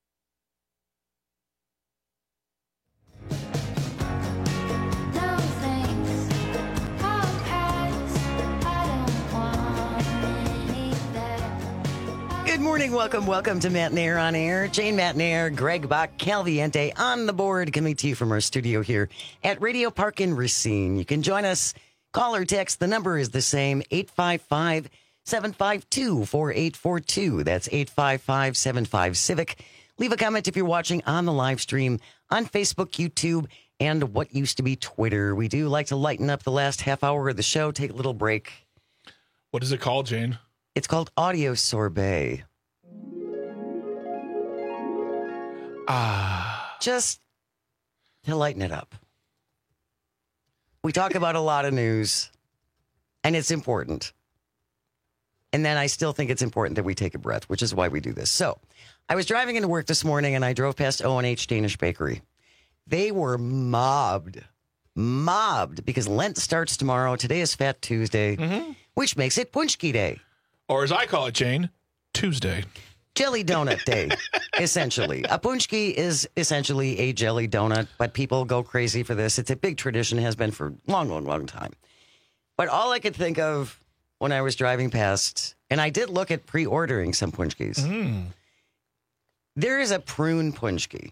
S15: Good morning. Welcome, welcome to Matt Nair on Air. Jane Matt Nair, Greg Bach, Calviente on the board, coming to you from our studio here at Radio Park in Racine. You can join us, call or text. The number is the same, eight five five, seven five two, four eight four two. That's eight five five, seven five, Civic. Leave a comment if you're watching on the live stream on Facebook, YouTube, and what used to be Twitter. We do like to lighten up the last half hour of the show, take a little break.
S16: What is it called, Jane?
S15: It's called Audio Sorbet.
S16: Ah.
S15: Just to lighten it up. We talk about a lot of news, and it's important. And then I still think it's important that we take a breath, which is why we do this. So I was driving into work this morning, and I drove past O and H Danish Bakery. They were mobbed. Mobbed, because Lent starts tomorrow. Today is Fat Tuesday, mm-hmm. which makes it Punchki Day.
S16: Or as I call it, Jane, Tuesday.
S15: Jelly donut day, essentially. A punchki is essentially a jelly donut, but people go crazy for this. It's a big tradition, has been for a long, long, long time. But all I could think of when I was driving past, and I did look at pre-ordering some punchkis, mm. there is a prune punchki.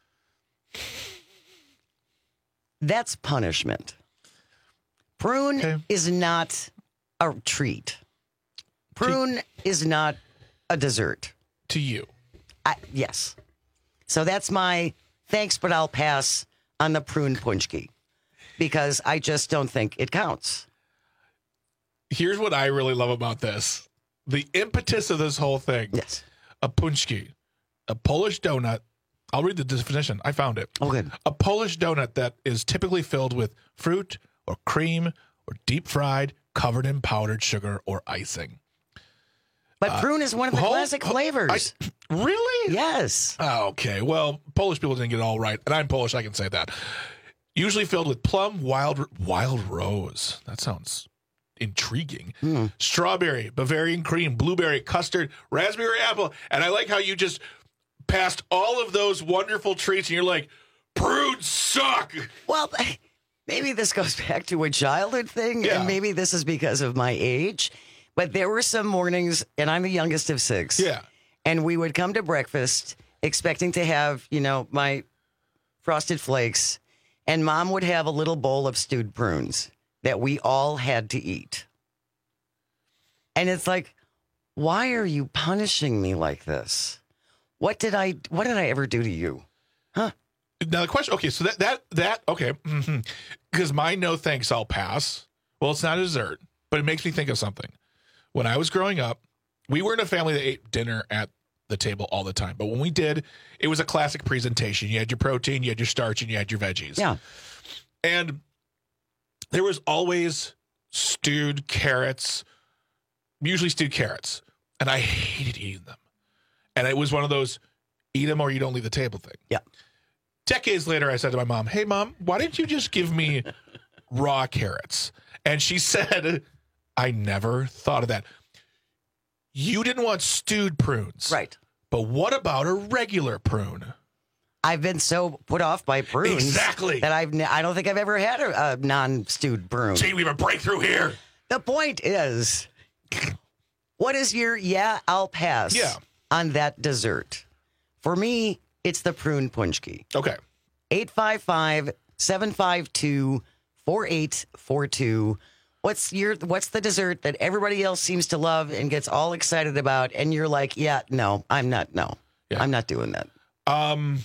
S15: That's punishment. Prune okay. is not a treat. Prune is not a dessert.
S16: To you.
S15: I, yes. So that's my thanks, but I'll pass on the prune punchki because I just don't think it counts.
S16: Here's what I really love about this. The impetus of this whole thing.
S15: Yes.
S16: A punchki, a Polish donut. I'll read the definition. I found it.
S15: Oh, good.
S16: A Polish donut that is typically filled with fruit or cream or deep fried, covered in powdered sugar or icing.
S15: But uh, prune is one of the
S16: hold,
S15: classic
S16: hold,
S15: flavors.
S16: I, really?
S15: Yes.
S16: Oh, okay. Well, Polish people didn't get it all right. And I'm Polish, I can say that. Usually filled with plum, wild wild rose. That sounds intriguing. Mm. Strawberry, Bavarian cream, blueberry, custard, raspberry apple. And I like how you just passed all of those wonderful treats and you're like, prunes suck.
S15: Well, maybe this goes back to a childhood thing. Yeah. And maybe this is because of my age. But there were some mornings, and I'm the youngest of six.
S16: Yeah.
S15: And we would come to breakfast expecting to have, you know, my Frosted Flakes. And Mom would have a little bowl of stewed prunes that we all had to eat. And it's like, why are you punishing me like this? What did I, what did I ever do to you? Huh?
S16: Now the question, okay, so that, that, that, okay. Mm-hmm. Because my no thanks, I'll pass. Well, it's not a dessert, but it makes me think of something. When I was growing up, we were in a family that ate dinner at the table all the time. But when we did, it was a classic presentation. You had your protein, you had your starch, and you had your veggies.
S15: Yeah.
S16: And there was always stewed carrots, usually stewed carrots. And I hated eating them. And it was one of those eat them or you don't leave the table thing.
S15: Yeah.
S16: Decades later, I said to my mom, hey, Mom, why didn't you just give me raw carrots? And she said, I never thought of that. You didn't want stewed prunes.
S15: Right.
S16: But what about a regular prune?
S15: I've been so put off by prunes.
S16: Exactly.
S15: That I've, I don't think I've ever had a, a non-stewed prune.
S16: Gee, we have a breakthrough here.
S15: The point is, what is your, yeah, I'll pass
S16: yeah.
S15: on that dessert? For me, it's the prune punchki.
S16: Okay.
S15: eight five five, seven five two, four eight four two. What's your what's the dessert that everybody else seems to love and gets all excited about, and you're like, yeah, no, I'm not, no, yeah. I'm not doing that.
S16: Um,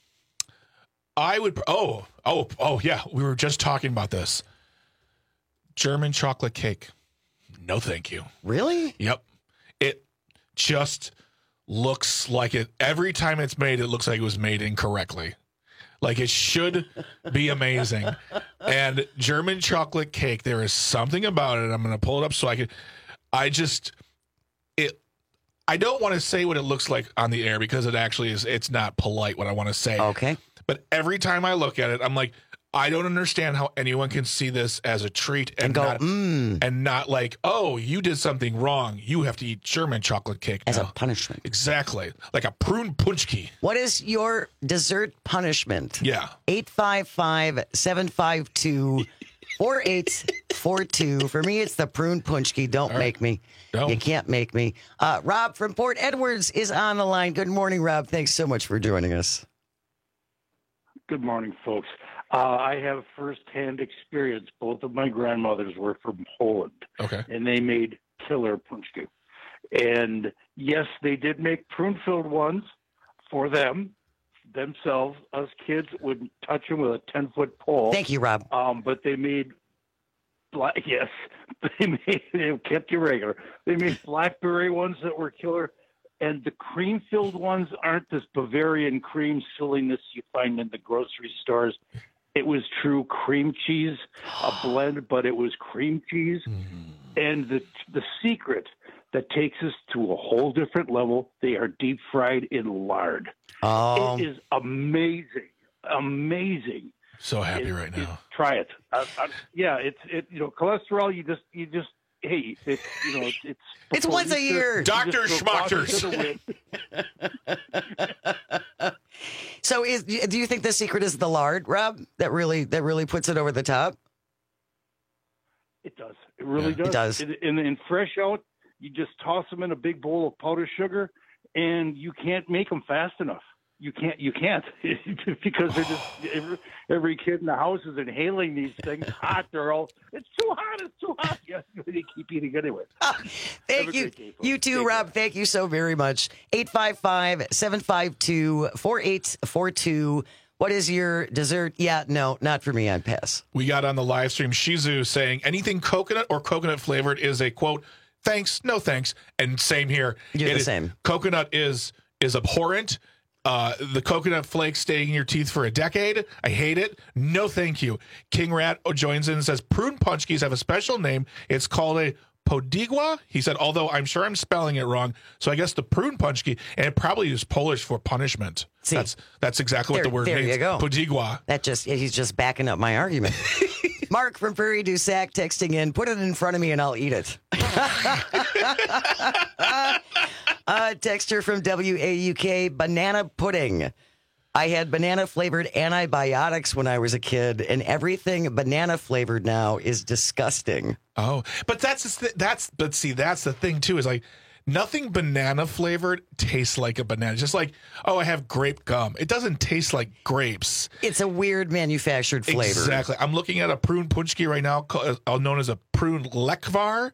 S16: I would. Oh, oh, oh, yeah. We were just talking about this. German chocolate cake. No, thank you.
S15: Really?
S16: Yep. It just looks like it. Every time it's made, it looks like it was made incorrectly. Like it should be amazing. And German chocolate cake, there is something about it. I'm going to pull it up so I can. I just, it. I don't want to say what it looks like on the air because it actually is. It's not polite what I want to say.
S15: Okay.
S16: But every time I look at it, I'm like, I don't understand how anyone can see this as a treat and,
S15: And go,
S16: not
S15: mm.
S16: and not like, oh, you did something wrong. You have to eat German chocolate cake
S15: As
S16: now.
S15: a punishment.
S16: Exactly. Like a prune punchki.
S15: What is your dessert punishment?
S16: Yeah.
S15: eight five five, seven five two, four eight four two. For me, it's the prune punchki. Don't
S16: right.
S15: make me.
S16: No.
S15: You can't make me. Uh, Rob from Port Edwards is on the line. Good morning, Rob. Thanks so much for joining us.
S7: Good morning, folks. Uh, I have firsthand experience. Both of my grandmothers were from Poland.
S16: Okay.
S7: And they made killer punchki. And yes, they did make prune-filled ones for them, themselves. Us kids would touch them with a ten-foot pole.
S15: Thank you, Rob.
S7: Um, but they made, black, yes, they made, they kept you regular. They made blackberry ones that were killer. And the cream-filled ones aren't this Bavarian cream silliness you find in the grocery stores. It was true cream cheese, a blend, but it was cream cheese.
S16: Mm-hmm.
S7: And the the secret that takes us to a whole different level, they are deep fried in lard.
S15: Oh.
S7: It is amazing, amazing.
S16: So happy
S7: It-
S16: right
S7: it-
S16: now.
S7: Try it. I, I, yeah, it's it. You know, cholesterol. You just you just hey, it's you know it's it's,
S15: It's once a year.
S16: Doctor Schmachters.
S15: So, is, do you think the secret is the lard, Rob? That really that really puts it over the top.
S7: It does. It really
S15: Yeah. It
S7: does.
S15: does.
S7: In, in, in fresh out, you just toss them in a big bowl of powdered sugar, and you can't make them fast enough. You can't. You can't because they're just every, every kid in the house is inhaling these things hot. They're all. It's too hot. It's too hot. Yeah, they keep eating anyway.
S15: Thank you. You too, Rob. Thank you so very much. eight five five, seven five two, four eight four two. What is your dessert? Yeah, no, not for me. I'd pass.
S16: We got on the live stream Shizu saying anything coconut or coconut flavored is a quote, thanks, no thanks. And same here.
S15: You're
S16: It
S15: the
S16: is-
S15: same.
S16: Coconut is is abhorrent. Uh, the coconut flakes staying in your teeth for a decade. I hate it. No, thank you. King Rat joins in and says prune punchkis have a special name. It's called a podigua. He said, although I'm sure I'm spelling it wrong. So I guess the prune punchki, and it probably is Polish for punishment.
S15: See,
S16: that's that's exactly
S15: there,
S16: what the word
S15: there
S16: means.
S15: you go.
S16: Podigua.
S15: That just he's just backing up my argument. Mark from Prairie du Sac texting in, put it in front of me and I'll eat it. uh, texter from W A U K, banana pudding. I had banana flavored antibiotics when I was a kid, and everything banana flavored now is disgusting.
S16: Oh, but that's the th- that's but see that's the thing too is like nothing banana flavored tastes like a banana. Just like oh, I have grape gum. It doesn't taste like grapes.
S15: It's a weird manufactured flavor.
S16: Exactly. I'm looking at a prune punchki right now, ca- uh, known as a prune lekvar.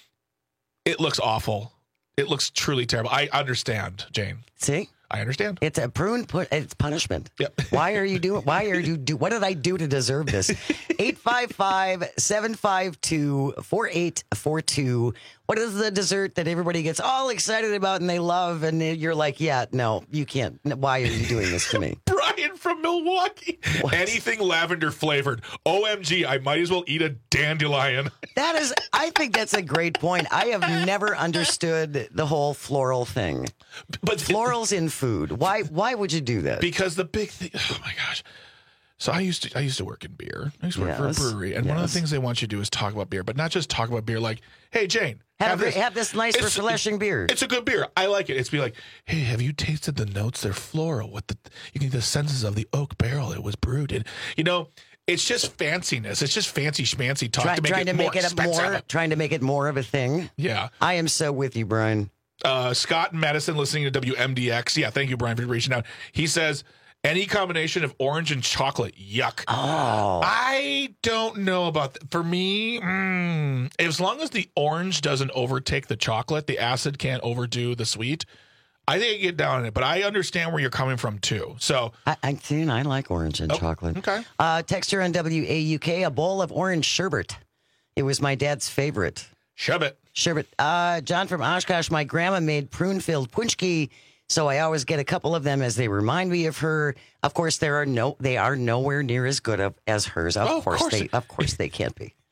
S16: It looks awful. It looks truly terrible. I understand, Jane.
S15: See?
S16: I understand.
S15: It's a prune put. It's punishment.
S16: Yep.
S15: Why are you doing? Why are you do? What did I do to deserve this? eight five five, seven five two, four eight four two. What is the dessert that everybody gets all excited about and they love? And you're like, yeah, no, you can't. Why are you doing this to me?
S16: Brian from Milwaukee.
S15: What?
S16: Anything lavender flavored. O M G, I might as well eat a dandelion.
S15: That is, I think that's a great point. I have never understood the whole floral thing.
S16: But
S15: florals in food. Why? Why would you do that?
S16: Because the big thing. Oh my gosh. So I used to I used to work in beer. I used to work
S15: Yes.
S16: for a brewery, and one of
S15: Yes.
S16: the things they want you to do is talk about beer, but not just talk about beer. Like, hey Jane,
S15: Have,
S16: have
S15: a,
S16: this.
S15: have this nice,
S16: It's-
S15: refreshing beer.
S16: It's a good beer. I like it. It's be like, hey, have you tasted the notes? They're floral with the you can get the senses of the oak barrel it was brewed in. You know, it's just fanciness. It's just fancy schmancy talk
S15: Try-
S16: to make
S15: trying
S16: it
S15: to
S16: more
S15: make it a
S16: expensive.
S15: more, trying to make it more of a thing.
S16: Yeah.
S15: I am so with you, Brian.
S16: Uh, Scott and Madison listening to W M D X. Yeah, thank you, Brian, for reaching out. He says, any combination of orange and chocolate, yuck.
S15: Oh.
S16: I don't know about that. For me, mm, as long as the orange doesn't overtake the chocolate, the acid can't overdo the sweet, I think I get down on it. But I understand where you're coming from, too. So
S15: I, I, see, I like orange and
S16: Oh,
S15: chocolate.
S16: okay.
S15: Uh, texture on W A U K, a bowl of orange sherbet. It was my dad's favorite.
S16: Sherbet.
S15: Sherbet. Uh, John from Oshkosh, my grandma made prune-filled punchki, so I always get a couple of them as they remind me of her. Of course, there are no, they are nowhere near as good of, as hers. Of,
S16: Oh, of
S15: course,
S16: course
S15: they,
S16: it-
S15: of course, they can't be.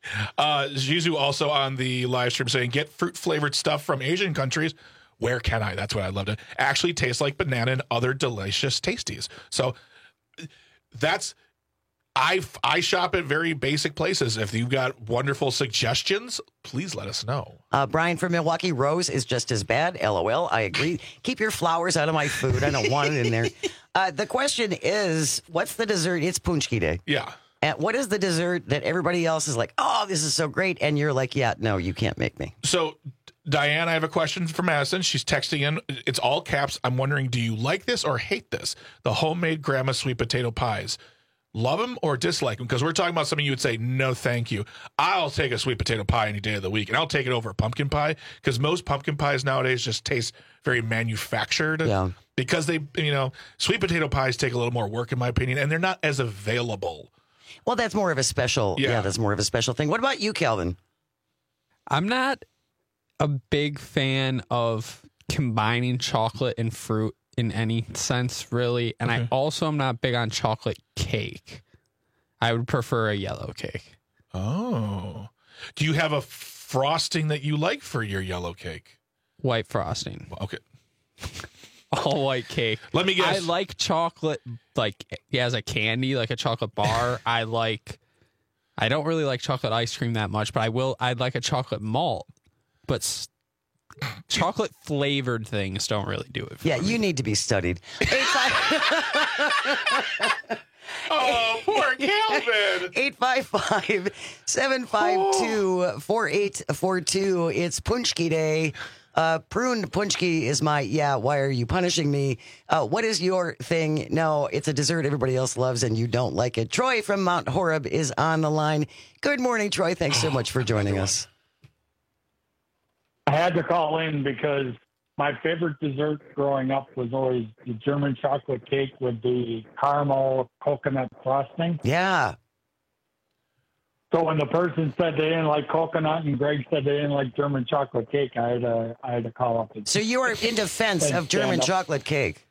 S16: Uh, Jizu also on the live stream saying, get fruit flavored stuff from Asian countries. Where can I? That's what I'd love to. Actually taste like banana and other delicious tasties. So that's, I, I shop at very basic places. If you've got wonderful suggestions, please let us know.
S15: Uh, Brian from Milwaukee, Rose is just as bad. LOL. I agree. Keep your flowers out of my food. I don't want it in there. Uh, the question is, what's the dessert? It's Punchki Day.
S16: Yeah.
S15: And what is the dessert that everybody else is like, oh, this is so great? And you're like, yeah, no, you can't make me.
S16: So, Diane, I have a question for Madison. She's texting in. It's all caps. I'm wondering, do you like this or hate this? The homemade grandma sweet potato pies. Love them or dislike them? Because we're talking about something you would say, no, thank you. I'll take a sweet potato pie any day of the week, and I'll take it over a pumpkin pie because most pumpkin pies nowadays just taste very manufactured.
S15: Yeah.
S16: Because they, you know, sweet potato pies take a little more work, in my opinion, and they're not as available.
S15: Well, that's more of a special. Yeah. yeah, that's more of a special thing. What about you, Calvin?
S8: I'm not a big fan of combining chocolate and fruit in any sense, really. And okay. I also am not big on chocolate cake. I would prefer a yellow cake.
S16: Oh. Do you have a frosting that you like for your yellow cake?
S8: White frosting.
S16: Okay.
S8: All white cake.
S16: Let me guess.
S8: I like chocolate, like, yeah, as a candy, like a chocolate bar. I like, I don't really like chocolate ice cream that much, but I will, I'd like a chocolate malt. But s- chocolate flavored things don't really do it for
S15: yeah,
S8: me.
S15: You need to be studied.
S16: Oh, poor Calvin.
S15: eight five five, seven five two, four eight four two. It's Punchki Day. Uh, prune Punchki is my, yeah, why are you punishing me? Uh, what is your thing? No, it's a dessert everybody else loves and you don't like it. Troy from Mount Horeb is on the line. Good morning, Troy. Thanks so much for joining us.
S10: I had to call in because my favorite dessert growing up was always the German chocolate cake with the caramel coconut frosting.
S15: Yeah.
S10: So when the person said they didn't like coconut and Greg said they didn't like German chocolate cake, I had to, I had to call up. And
S15: so you are in defense of German chocolate cake?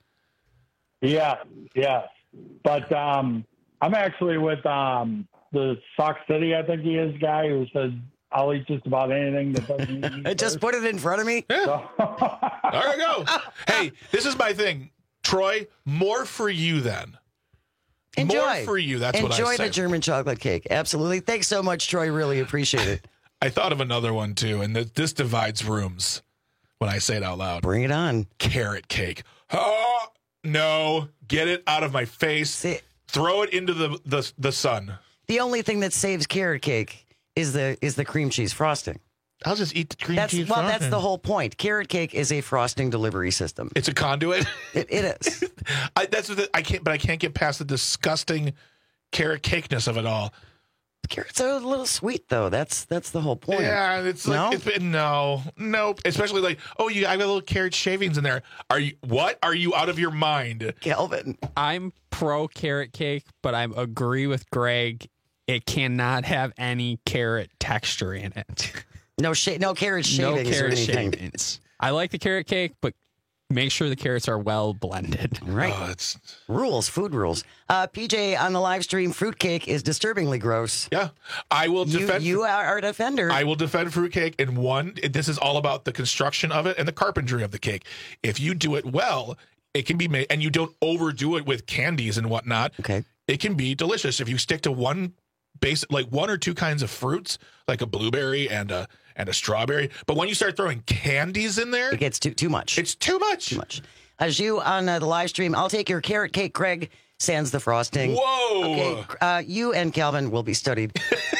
S10: Yeah, yeah. But um, I'm actually with um, the Sock City, I think he is, guy who says, I'll eat just about anything that doesn't eat me
S15: Just
S10: first.
S15: put it in front of me?
S16: Yeah. So. There you go. Hey, this is my thing. Troy, more for you then.
S15: Enjoy.
S16: More for you. That's
S15: Enjoy
S16: what I say.
S15: Enjoy the German chocolate cake. Absolutely. Thanks so much, Troy. Really appreciate it.
S16: I thought of another one, too, and th- this divides rooms when I say it out loud.
S15: Bring it on.
S16: Carrot cake. Oh, no. Get it out of my face.
S15: See,
S16: Throw it into the, the, the sun.
S15: The only thing that saves carrot cake is the is the cream cheese frosting.
S16: I'll just eat the cream
S15: that's,
S16: cheese
S15: well,
S16: frosting.
S15: That's the whole point. Carrot cake is a frosting delivery system.
S16: It's a conduit?
S15: It, it is.
S16: I, that's what the, I can't, but I can't get past the disgusting carrot cakeness of it all.
S15: Carrots are a little sweet, though. That's that's the whole point.
S16: Yeah, it's like,
S15: no?
S16: it's been, no, nope. Especially like, oh, you, I got little carrot shavings in there. Are you, what? Are you out of your mind?
S15: Calvin.
S8: I'm pro carrot cake, but I agree with Greg. It cannot have any carrot texture in it.
S15: No, sh- no carrot shavings.
S8: No carrot
S15: or anything.
S8: shavings. I like the carrot cake, but make sure the carrots are well blended.
S15: Right.
S16: Oh, it's...
S15: Rules, food rules. Uh, P J on the live stream, fruitcake is disturbingly gross.
S16: Yeah. I will
S15: you,
S16: defend.
S15: You are a defender.
S16: I will defend fruitcake. And one, this is all about the construction of it and the carpentry of the cake. If you do it well, it can be made, and you don't overdo it with candies and whatnot.
S15: Okay.
S16: It can be delicious. If you stick to one basic, like one or two kinds of fruits, like a blueberry and a and a strawberry. But when you start throwing candies in there,
S15: it gets too too much.
S16: It's too much.
S15: Too much. As you on uh, the live stream, I'll take your carrot cake, Craig. Sans the frosting.
S16: Whoa.
S15: Okay. Uh, you and Calvin will be studied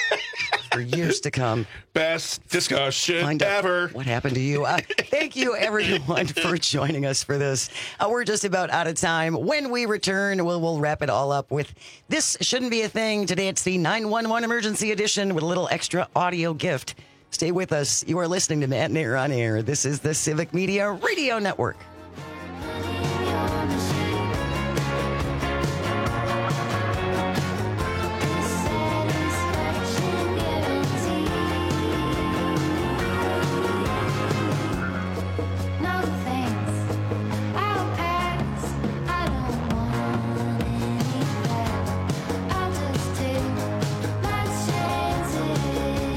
S15: for years to come.
S16: Best discussion
S15: Find out
S16: ever.
S15: What happened to you? Uh, thank you, everyone, for joining us for this. Uh, we're just about out of time. When we return, we'll, we'll wrap it all up with This Shouldn't Be a Thing. Today, it's the nine one one Emergency Edition with a little extra audio gift. Stay with us. You are listening to Matt Nair on Air. This is the Civic Media Radio Network.
S13: I'll just take my chances.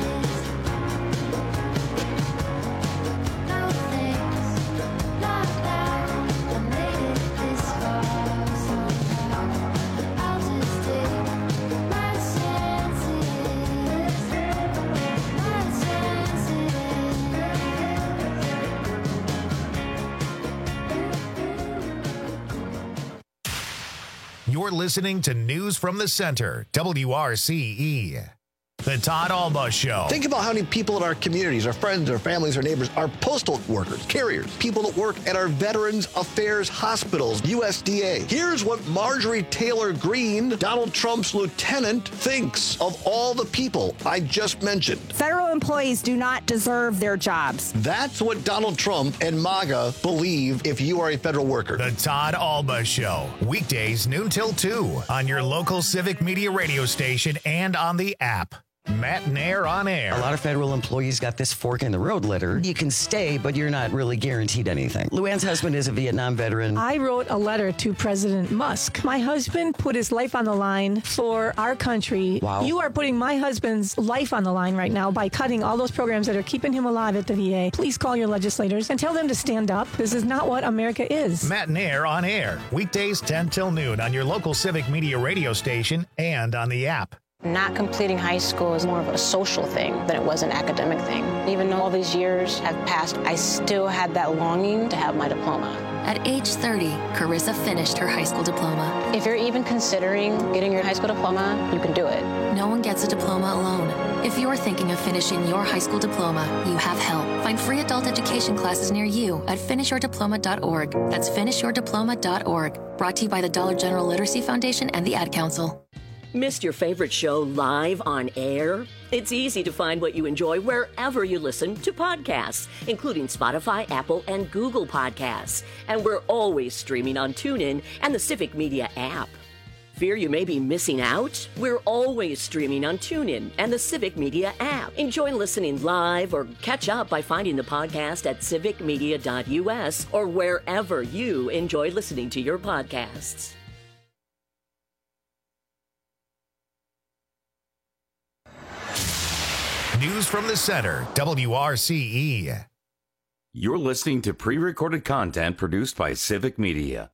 S1: You're listening to News from the Center, W R C E. The Todd Alba Show.
S13: Think about how many people in our communities, our friends, our families, our neighbors, our postal workers, carriers, people that work at our Veterans Affairs hospitals, U S D A. Here's what Marjorie Taylor Greene, Donald Trump's lieutenant, thinks of all the people I just mentioned.
S17: Federal employees do not deserve their jobs.
S13: That's what Donald Trump and MAGA believe if you are a federal worker.
S1: The Todd Alba Show. Weekdays noon till two on your local Civic Media radio station and on the app. Matt Nair on air.
S15: A lot of federal employees got this fork in the road letter. You can stay, but you're not really guaranteed anything. Luann's husband is a Vietnam veteran.
S18: I wrote a letter to President Musk. My husband put his life on the line for our country.
S15: Wow.
S18: You are putting my husband's life on the line right now by cutting all those programs that are keeping him alive at the V A. Please call your legislators and tell them to stand up. This is not what America is.
S1: Matt Nair on air. Weekdays ten till noon on your local Civic Media radio station and on the app.
S19: Not completing high school is more of a social thing than it was an academic thing. Even though all these years have passed, I still had that longing to have my diploma.
S20: At age thirty, Carissa finished her high school diploma.
S19: If you're even considering getting your high school diploma, you can do it.
S20: No one gets a diploma alone. If you're thinking of finishing your high school diploma, you have help. Find free adult education classes near you at finish your diploma dot org. That's finish your diploma dot org. Brought to you by the Dollar General Literacy Foundation and the Ad Council.
S21: Missed your favorite show live on air? It's easy to find what you enjoy wherever you listen to podcasts, including Spotify, Apple, and Google Podcasts. And we're always streaming on TuneIn and the Civic Media app. Fear you may be missing out? We're always streaming on TuneIn and the Civic Media app. Enjoy listening live or catch up by finding the podcast at civic media dot u s or wherever you enjoy listening to your podcasts.
S1: News from the Center, W R C E.
S14: You're listening to pre-recorded content produced by Civic Media.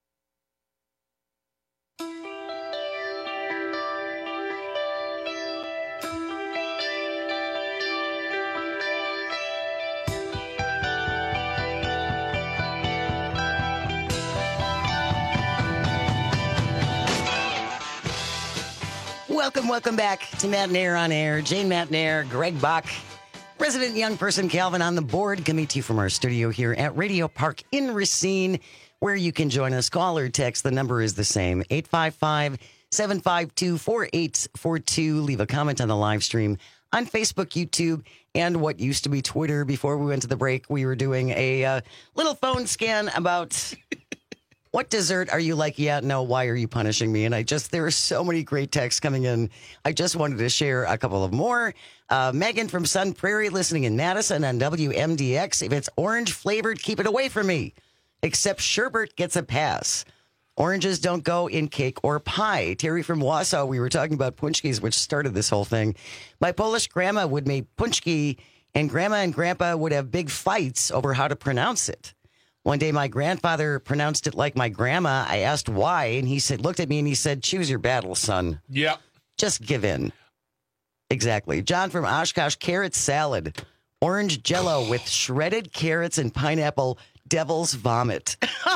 S15: Welcome, welcome back to Matt Nair on air. Jane Matt Nair, Greg Bach, President Young Person Calvin on the board, coming to you from our studio here at Radio Park in Racine, where you can join us. Call or text. The number is the same, eight five five, seven five two, four eight four two. Leave a comment on the live stream on Facebook, YouTube, and what used to be Twitter. Before we went to the break, we were doing a uh, little phone scan about... What dessert are you like? Yeah, no, why are you punishing me? And I just, there are so many great texts coming in. I just wanted to share a couple of more. Uh, Megan from Sun Prairie listening in Madison on W M D X. If it's orange flavored, keep it away from me. Except sherbet gets a pass. Oranges don't go in cake or pie. Terry from Wausau, we were talking about punchkis, which started this whole thing. My Polish grandma would make punchki, and grandma and grandpa would have big fights over how to pronounce it. One day, my grandfather pronounced it like my grandma. I asked why, and he said, looked at me and he said, choose your battle, son.
S16: Yep.
S15: Just give in. Exactly. John from Oshkosh, carrot salad. Orange Jell-O with shredded carrots and pineapple. Devil's vomit.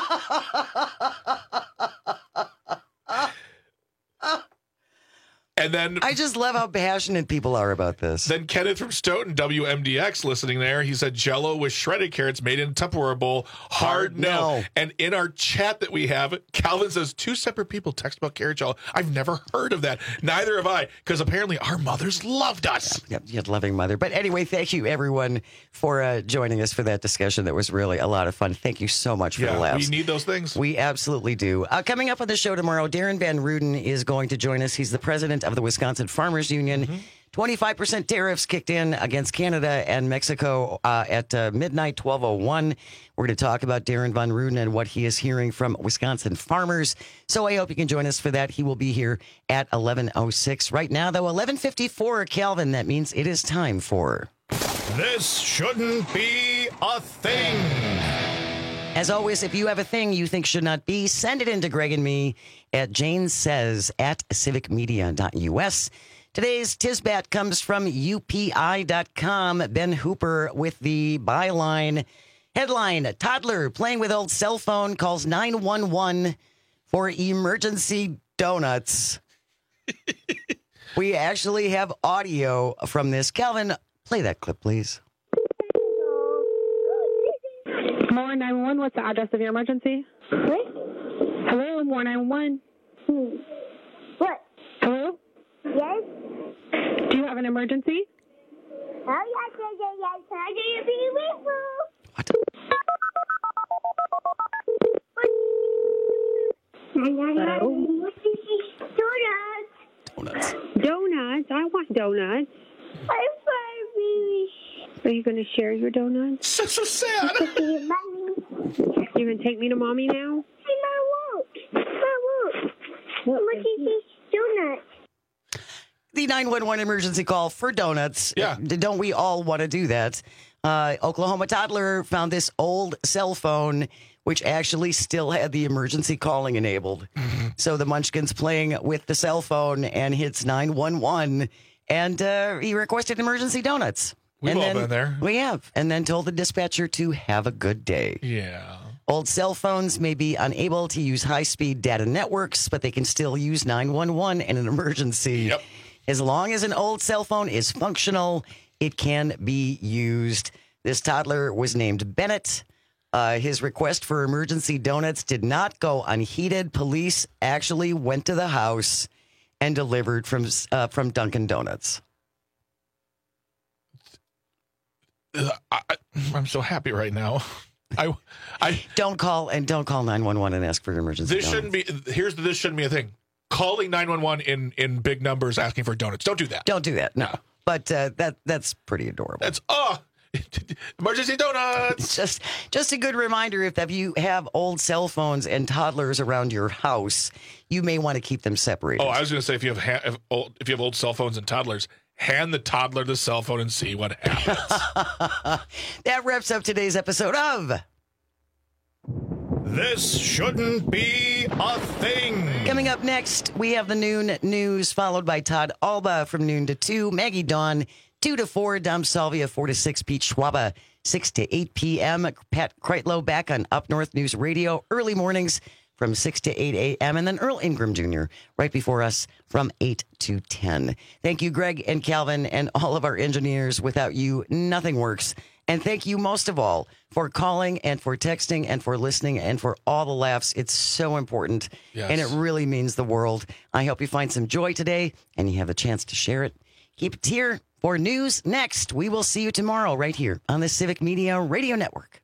S16: And then
S15: I just love how passionate people are about this.
S16: Then Kenneth from Stoughton, W M D X, listening there. He said Jell-O with shredded carrots made in a Tupperware bowl. Hard, Hard no. no. And in our chat that we have, Calvin says two separate people text about carrot Jell-O. I've never heard of that. Neither have I, because apparently our mothers loved us.
S15: Yep, yep, yep, loving mother. But anyway, thank you everyone for uh, joining us for that discussion. That was really a lot of fun. Thank you so much for
S16: yeah,
S15: the laughs.
S16: We need those things.
S15: We absolutely do. Uh, coming up on the show tomorrow, Darren Van Ruden is going to join us. He's the president of the Wisconsin Farmers Union. Mm-hmm. twenty-five percent tariffs kicked in against Canada and Mexico uh, at uh, midnight, twelve oh one. We're going to talk about Darren Van Ruden and what he is hearing from Wisconsin farmers. So I hope you can join us for that. He will be here at eleven oh six. Right now, though, eleven fifty-four, Calvin. That means it is time for...
S1: This shouldn't be a thing.
S15: As always, if you have a thing you think should not be, send it in to Greg and me at Jane Says at civic media dot u s. Today's Tisbat comes from U P I dot com. Ben Hooper with the byline. Headline, toddler playing with old cell phone calls nine one one for emergency donuts. We actually have audio from this. Calvin, play that clip, please.
S2: More nine one one, what's the address of your emergency? What? Hello, more nine one one.
S3: What?
S2: Hello?
S3: Yes?
S2: Do you have an emergency?
S3: Oh, yes, yes, yes, yes. Can I get your baby?
S15: What?
S3: Hello? Donuts.
S15: Donuts.
S2: Donuts? I want donuts.
S3: I'm sorry.
S2: Are you going to share your donuts?
S16: So, so sad.
S3: Mommy.
S2: You're going to take me to mommy now?
S3: I won't. I won't. Look at these donuts.
S15: The nine one one emergency call for donuts.
S16: Yeah.
S15: Don't we all want to do that? Uh, Oklahoma toddler found this old cell phone, which actually still had the emergency calling enabled. So the munchkin's playing with the cell phone and hits nine one one, and uh, he requested emergency donuts.
S16: We've
S15: and
S16: all
S15: then,
S16: been there.
S15: We have. And then told the dispatcher to have a good day.
S16: Yeah.
S15: Old cell phones may be unable to use high-speed data networks, but they can still use nine one one in an emergency.
S16: Yep.
S15: As long as an old cell phone is functional, it can be used. This toddler was named Bennett. Uh, his request for emergency donuts did not go unheeded. Police actually went to the house and delivered from uh, from Dunkin' Donuts.
S16: Uh, I, I'm so happy right now. I, I
S15: don't call and don't call nine one one and ask for emergency.
S16: This
S15: donuts.
S16: shouldn't be. Here's the, this shouldn't be a thing. Calling nine one one in in big numbers asking for donuts. Don't do that.
S15: Don't do that. No, but uh, that that's pretty adorable.
S16: That's oh, emergency donuts.
S15: Just just a good reminder. If if you have old cell phones and toddlers around your house, you may want to keep them separated.
S16: Oh, I was going to say if you have ha- if, old, if you have old cell phones and toddlers, hand the toddler the cell phone and see what happens.
S15: That wraps up today's episode of
S1: This Shouldn't Be a Thing.
S15: Coming up next, we have the noon news, followed by Todd Alba from noon to two, Maggie Dawn, two to four, Dom Salvia, four to six, Pete Schwaba, six to eight p.m., Pat Kreitlow back on Up North News Radio, early mornings from six to eight a.m., and then Earl Ingram Junior right before us from eight to ten. Thank you, Greg and Calvin, and all of our engineers. Without you, nothing works. And thank you most of all for calling and for texting and for listening and for all the laughs. It's so important.
S16: Yes.
S15: And it really means the world. I hope you find some joy today and you have a chance to share it. Keep it here for news next. We will see you tomorrow right here on the Civic Media Radio Network.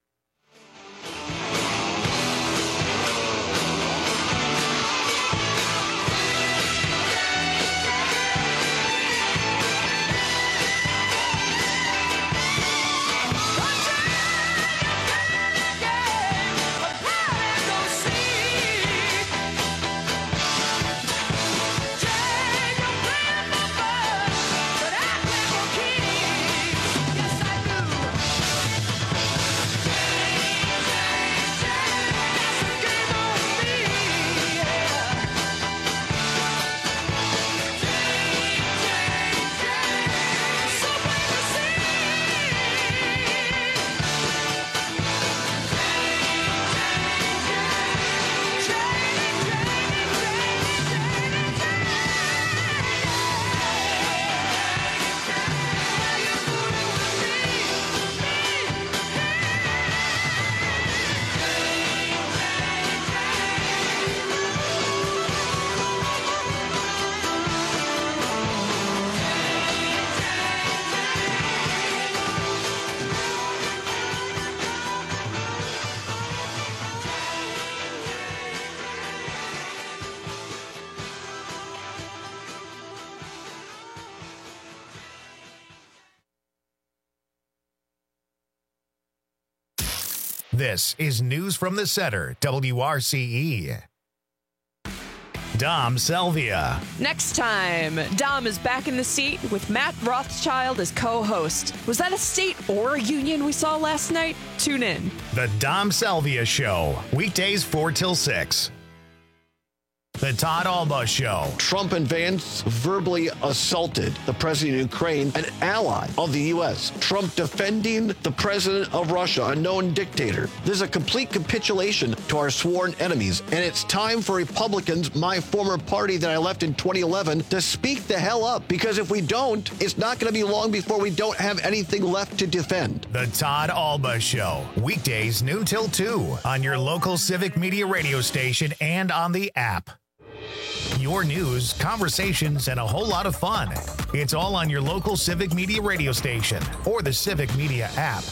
S1: This is News from the Center, W R C E. Dom Salvia.
S4: Next time, Dom is back in the seat with Matt Rothschild as co-host. Was that a state or a union we saw last night? Tune in.
S1: The Dom Salvia Show, weekdays four till six. The Todd Alba Show.
S13: Trump and Vance verbally assaulted the president of Ukraine, an ally of the U S. Trump defending the president of Russia, a known dictator. This is a complete capitulation to our sworn enemies. And it's time for Republicans, my former party that I left in twenty eleven, to speak the hell up. Because if we don't, it's not going to be long before we don't have anything left to defend.
S1: The Todd Alba Show. Weekdays noon till two on your local Civic Media radio station and on the app. Your news, conversations, and a whole lot of fun. It's all on your local Civic Media radio station or the Civic Media app.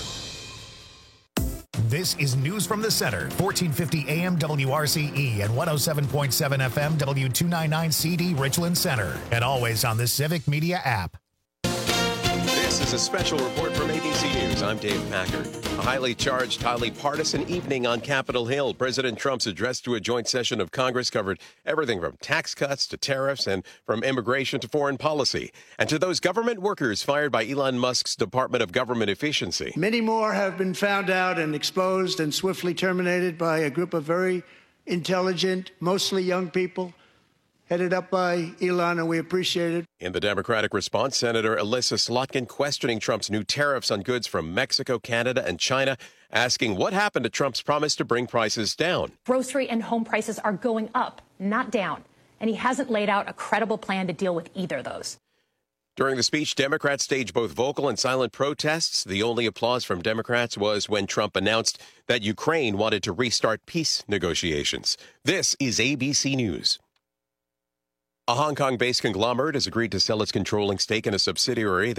S1: This is News from the Center, fourteen fifty A M W R C E and one oh seven point seven F M W two ninety-nine C D Richland Center, and always on the Civic Media app.
S5: This is a special report from A B C News. I'm Dave Packer. A highly charged, highly partisan evening on Capitol Hill. President Trump's address to a joint session of Congress covered everything from tax cuts to tariffs and from immigration to foreign policy. And to those government workers fired by Elon Musk's Department of Government Efficiency.
S9: Many more have been found out and exposed and swiftly terminated by a group of very intelligent, mostly young people, headed up by Elon, and we appreciate it.
S5: In the Democratic response, Senator Elissa Slotkin questioning Trump's new tariffs on goods from Mexico, Canada, and China, asking what happened to Trump's promise to bring prices down.
S11: Grocery and home prices are going up, not down, and he hasn't laid out a credible plan to deal with either of those.
S5: During the speech, Democrats staged both vocal and silent protests. The only applause from Democrats was when Trump announced that Ukraine wanted to restart peace negotiations. This is A B C News. A Hong Kong-based conglomerate has agreed to sell its controlling stake in a subsidiary that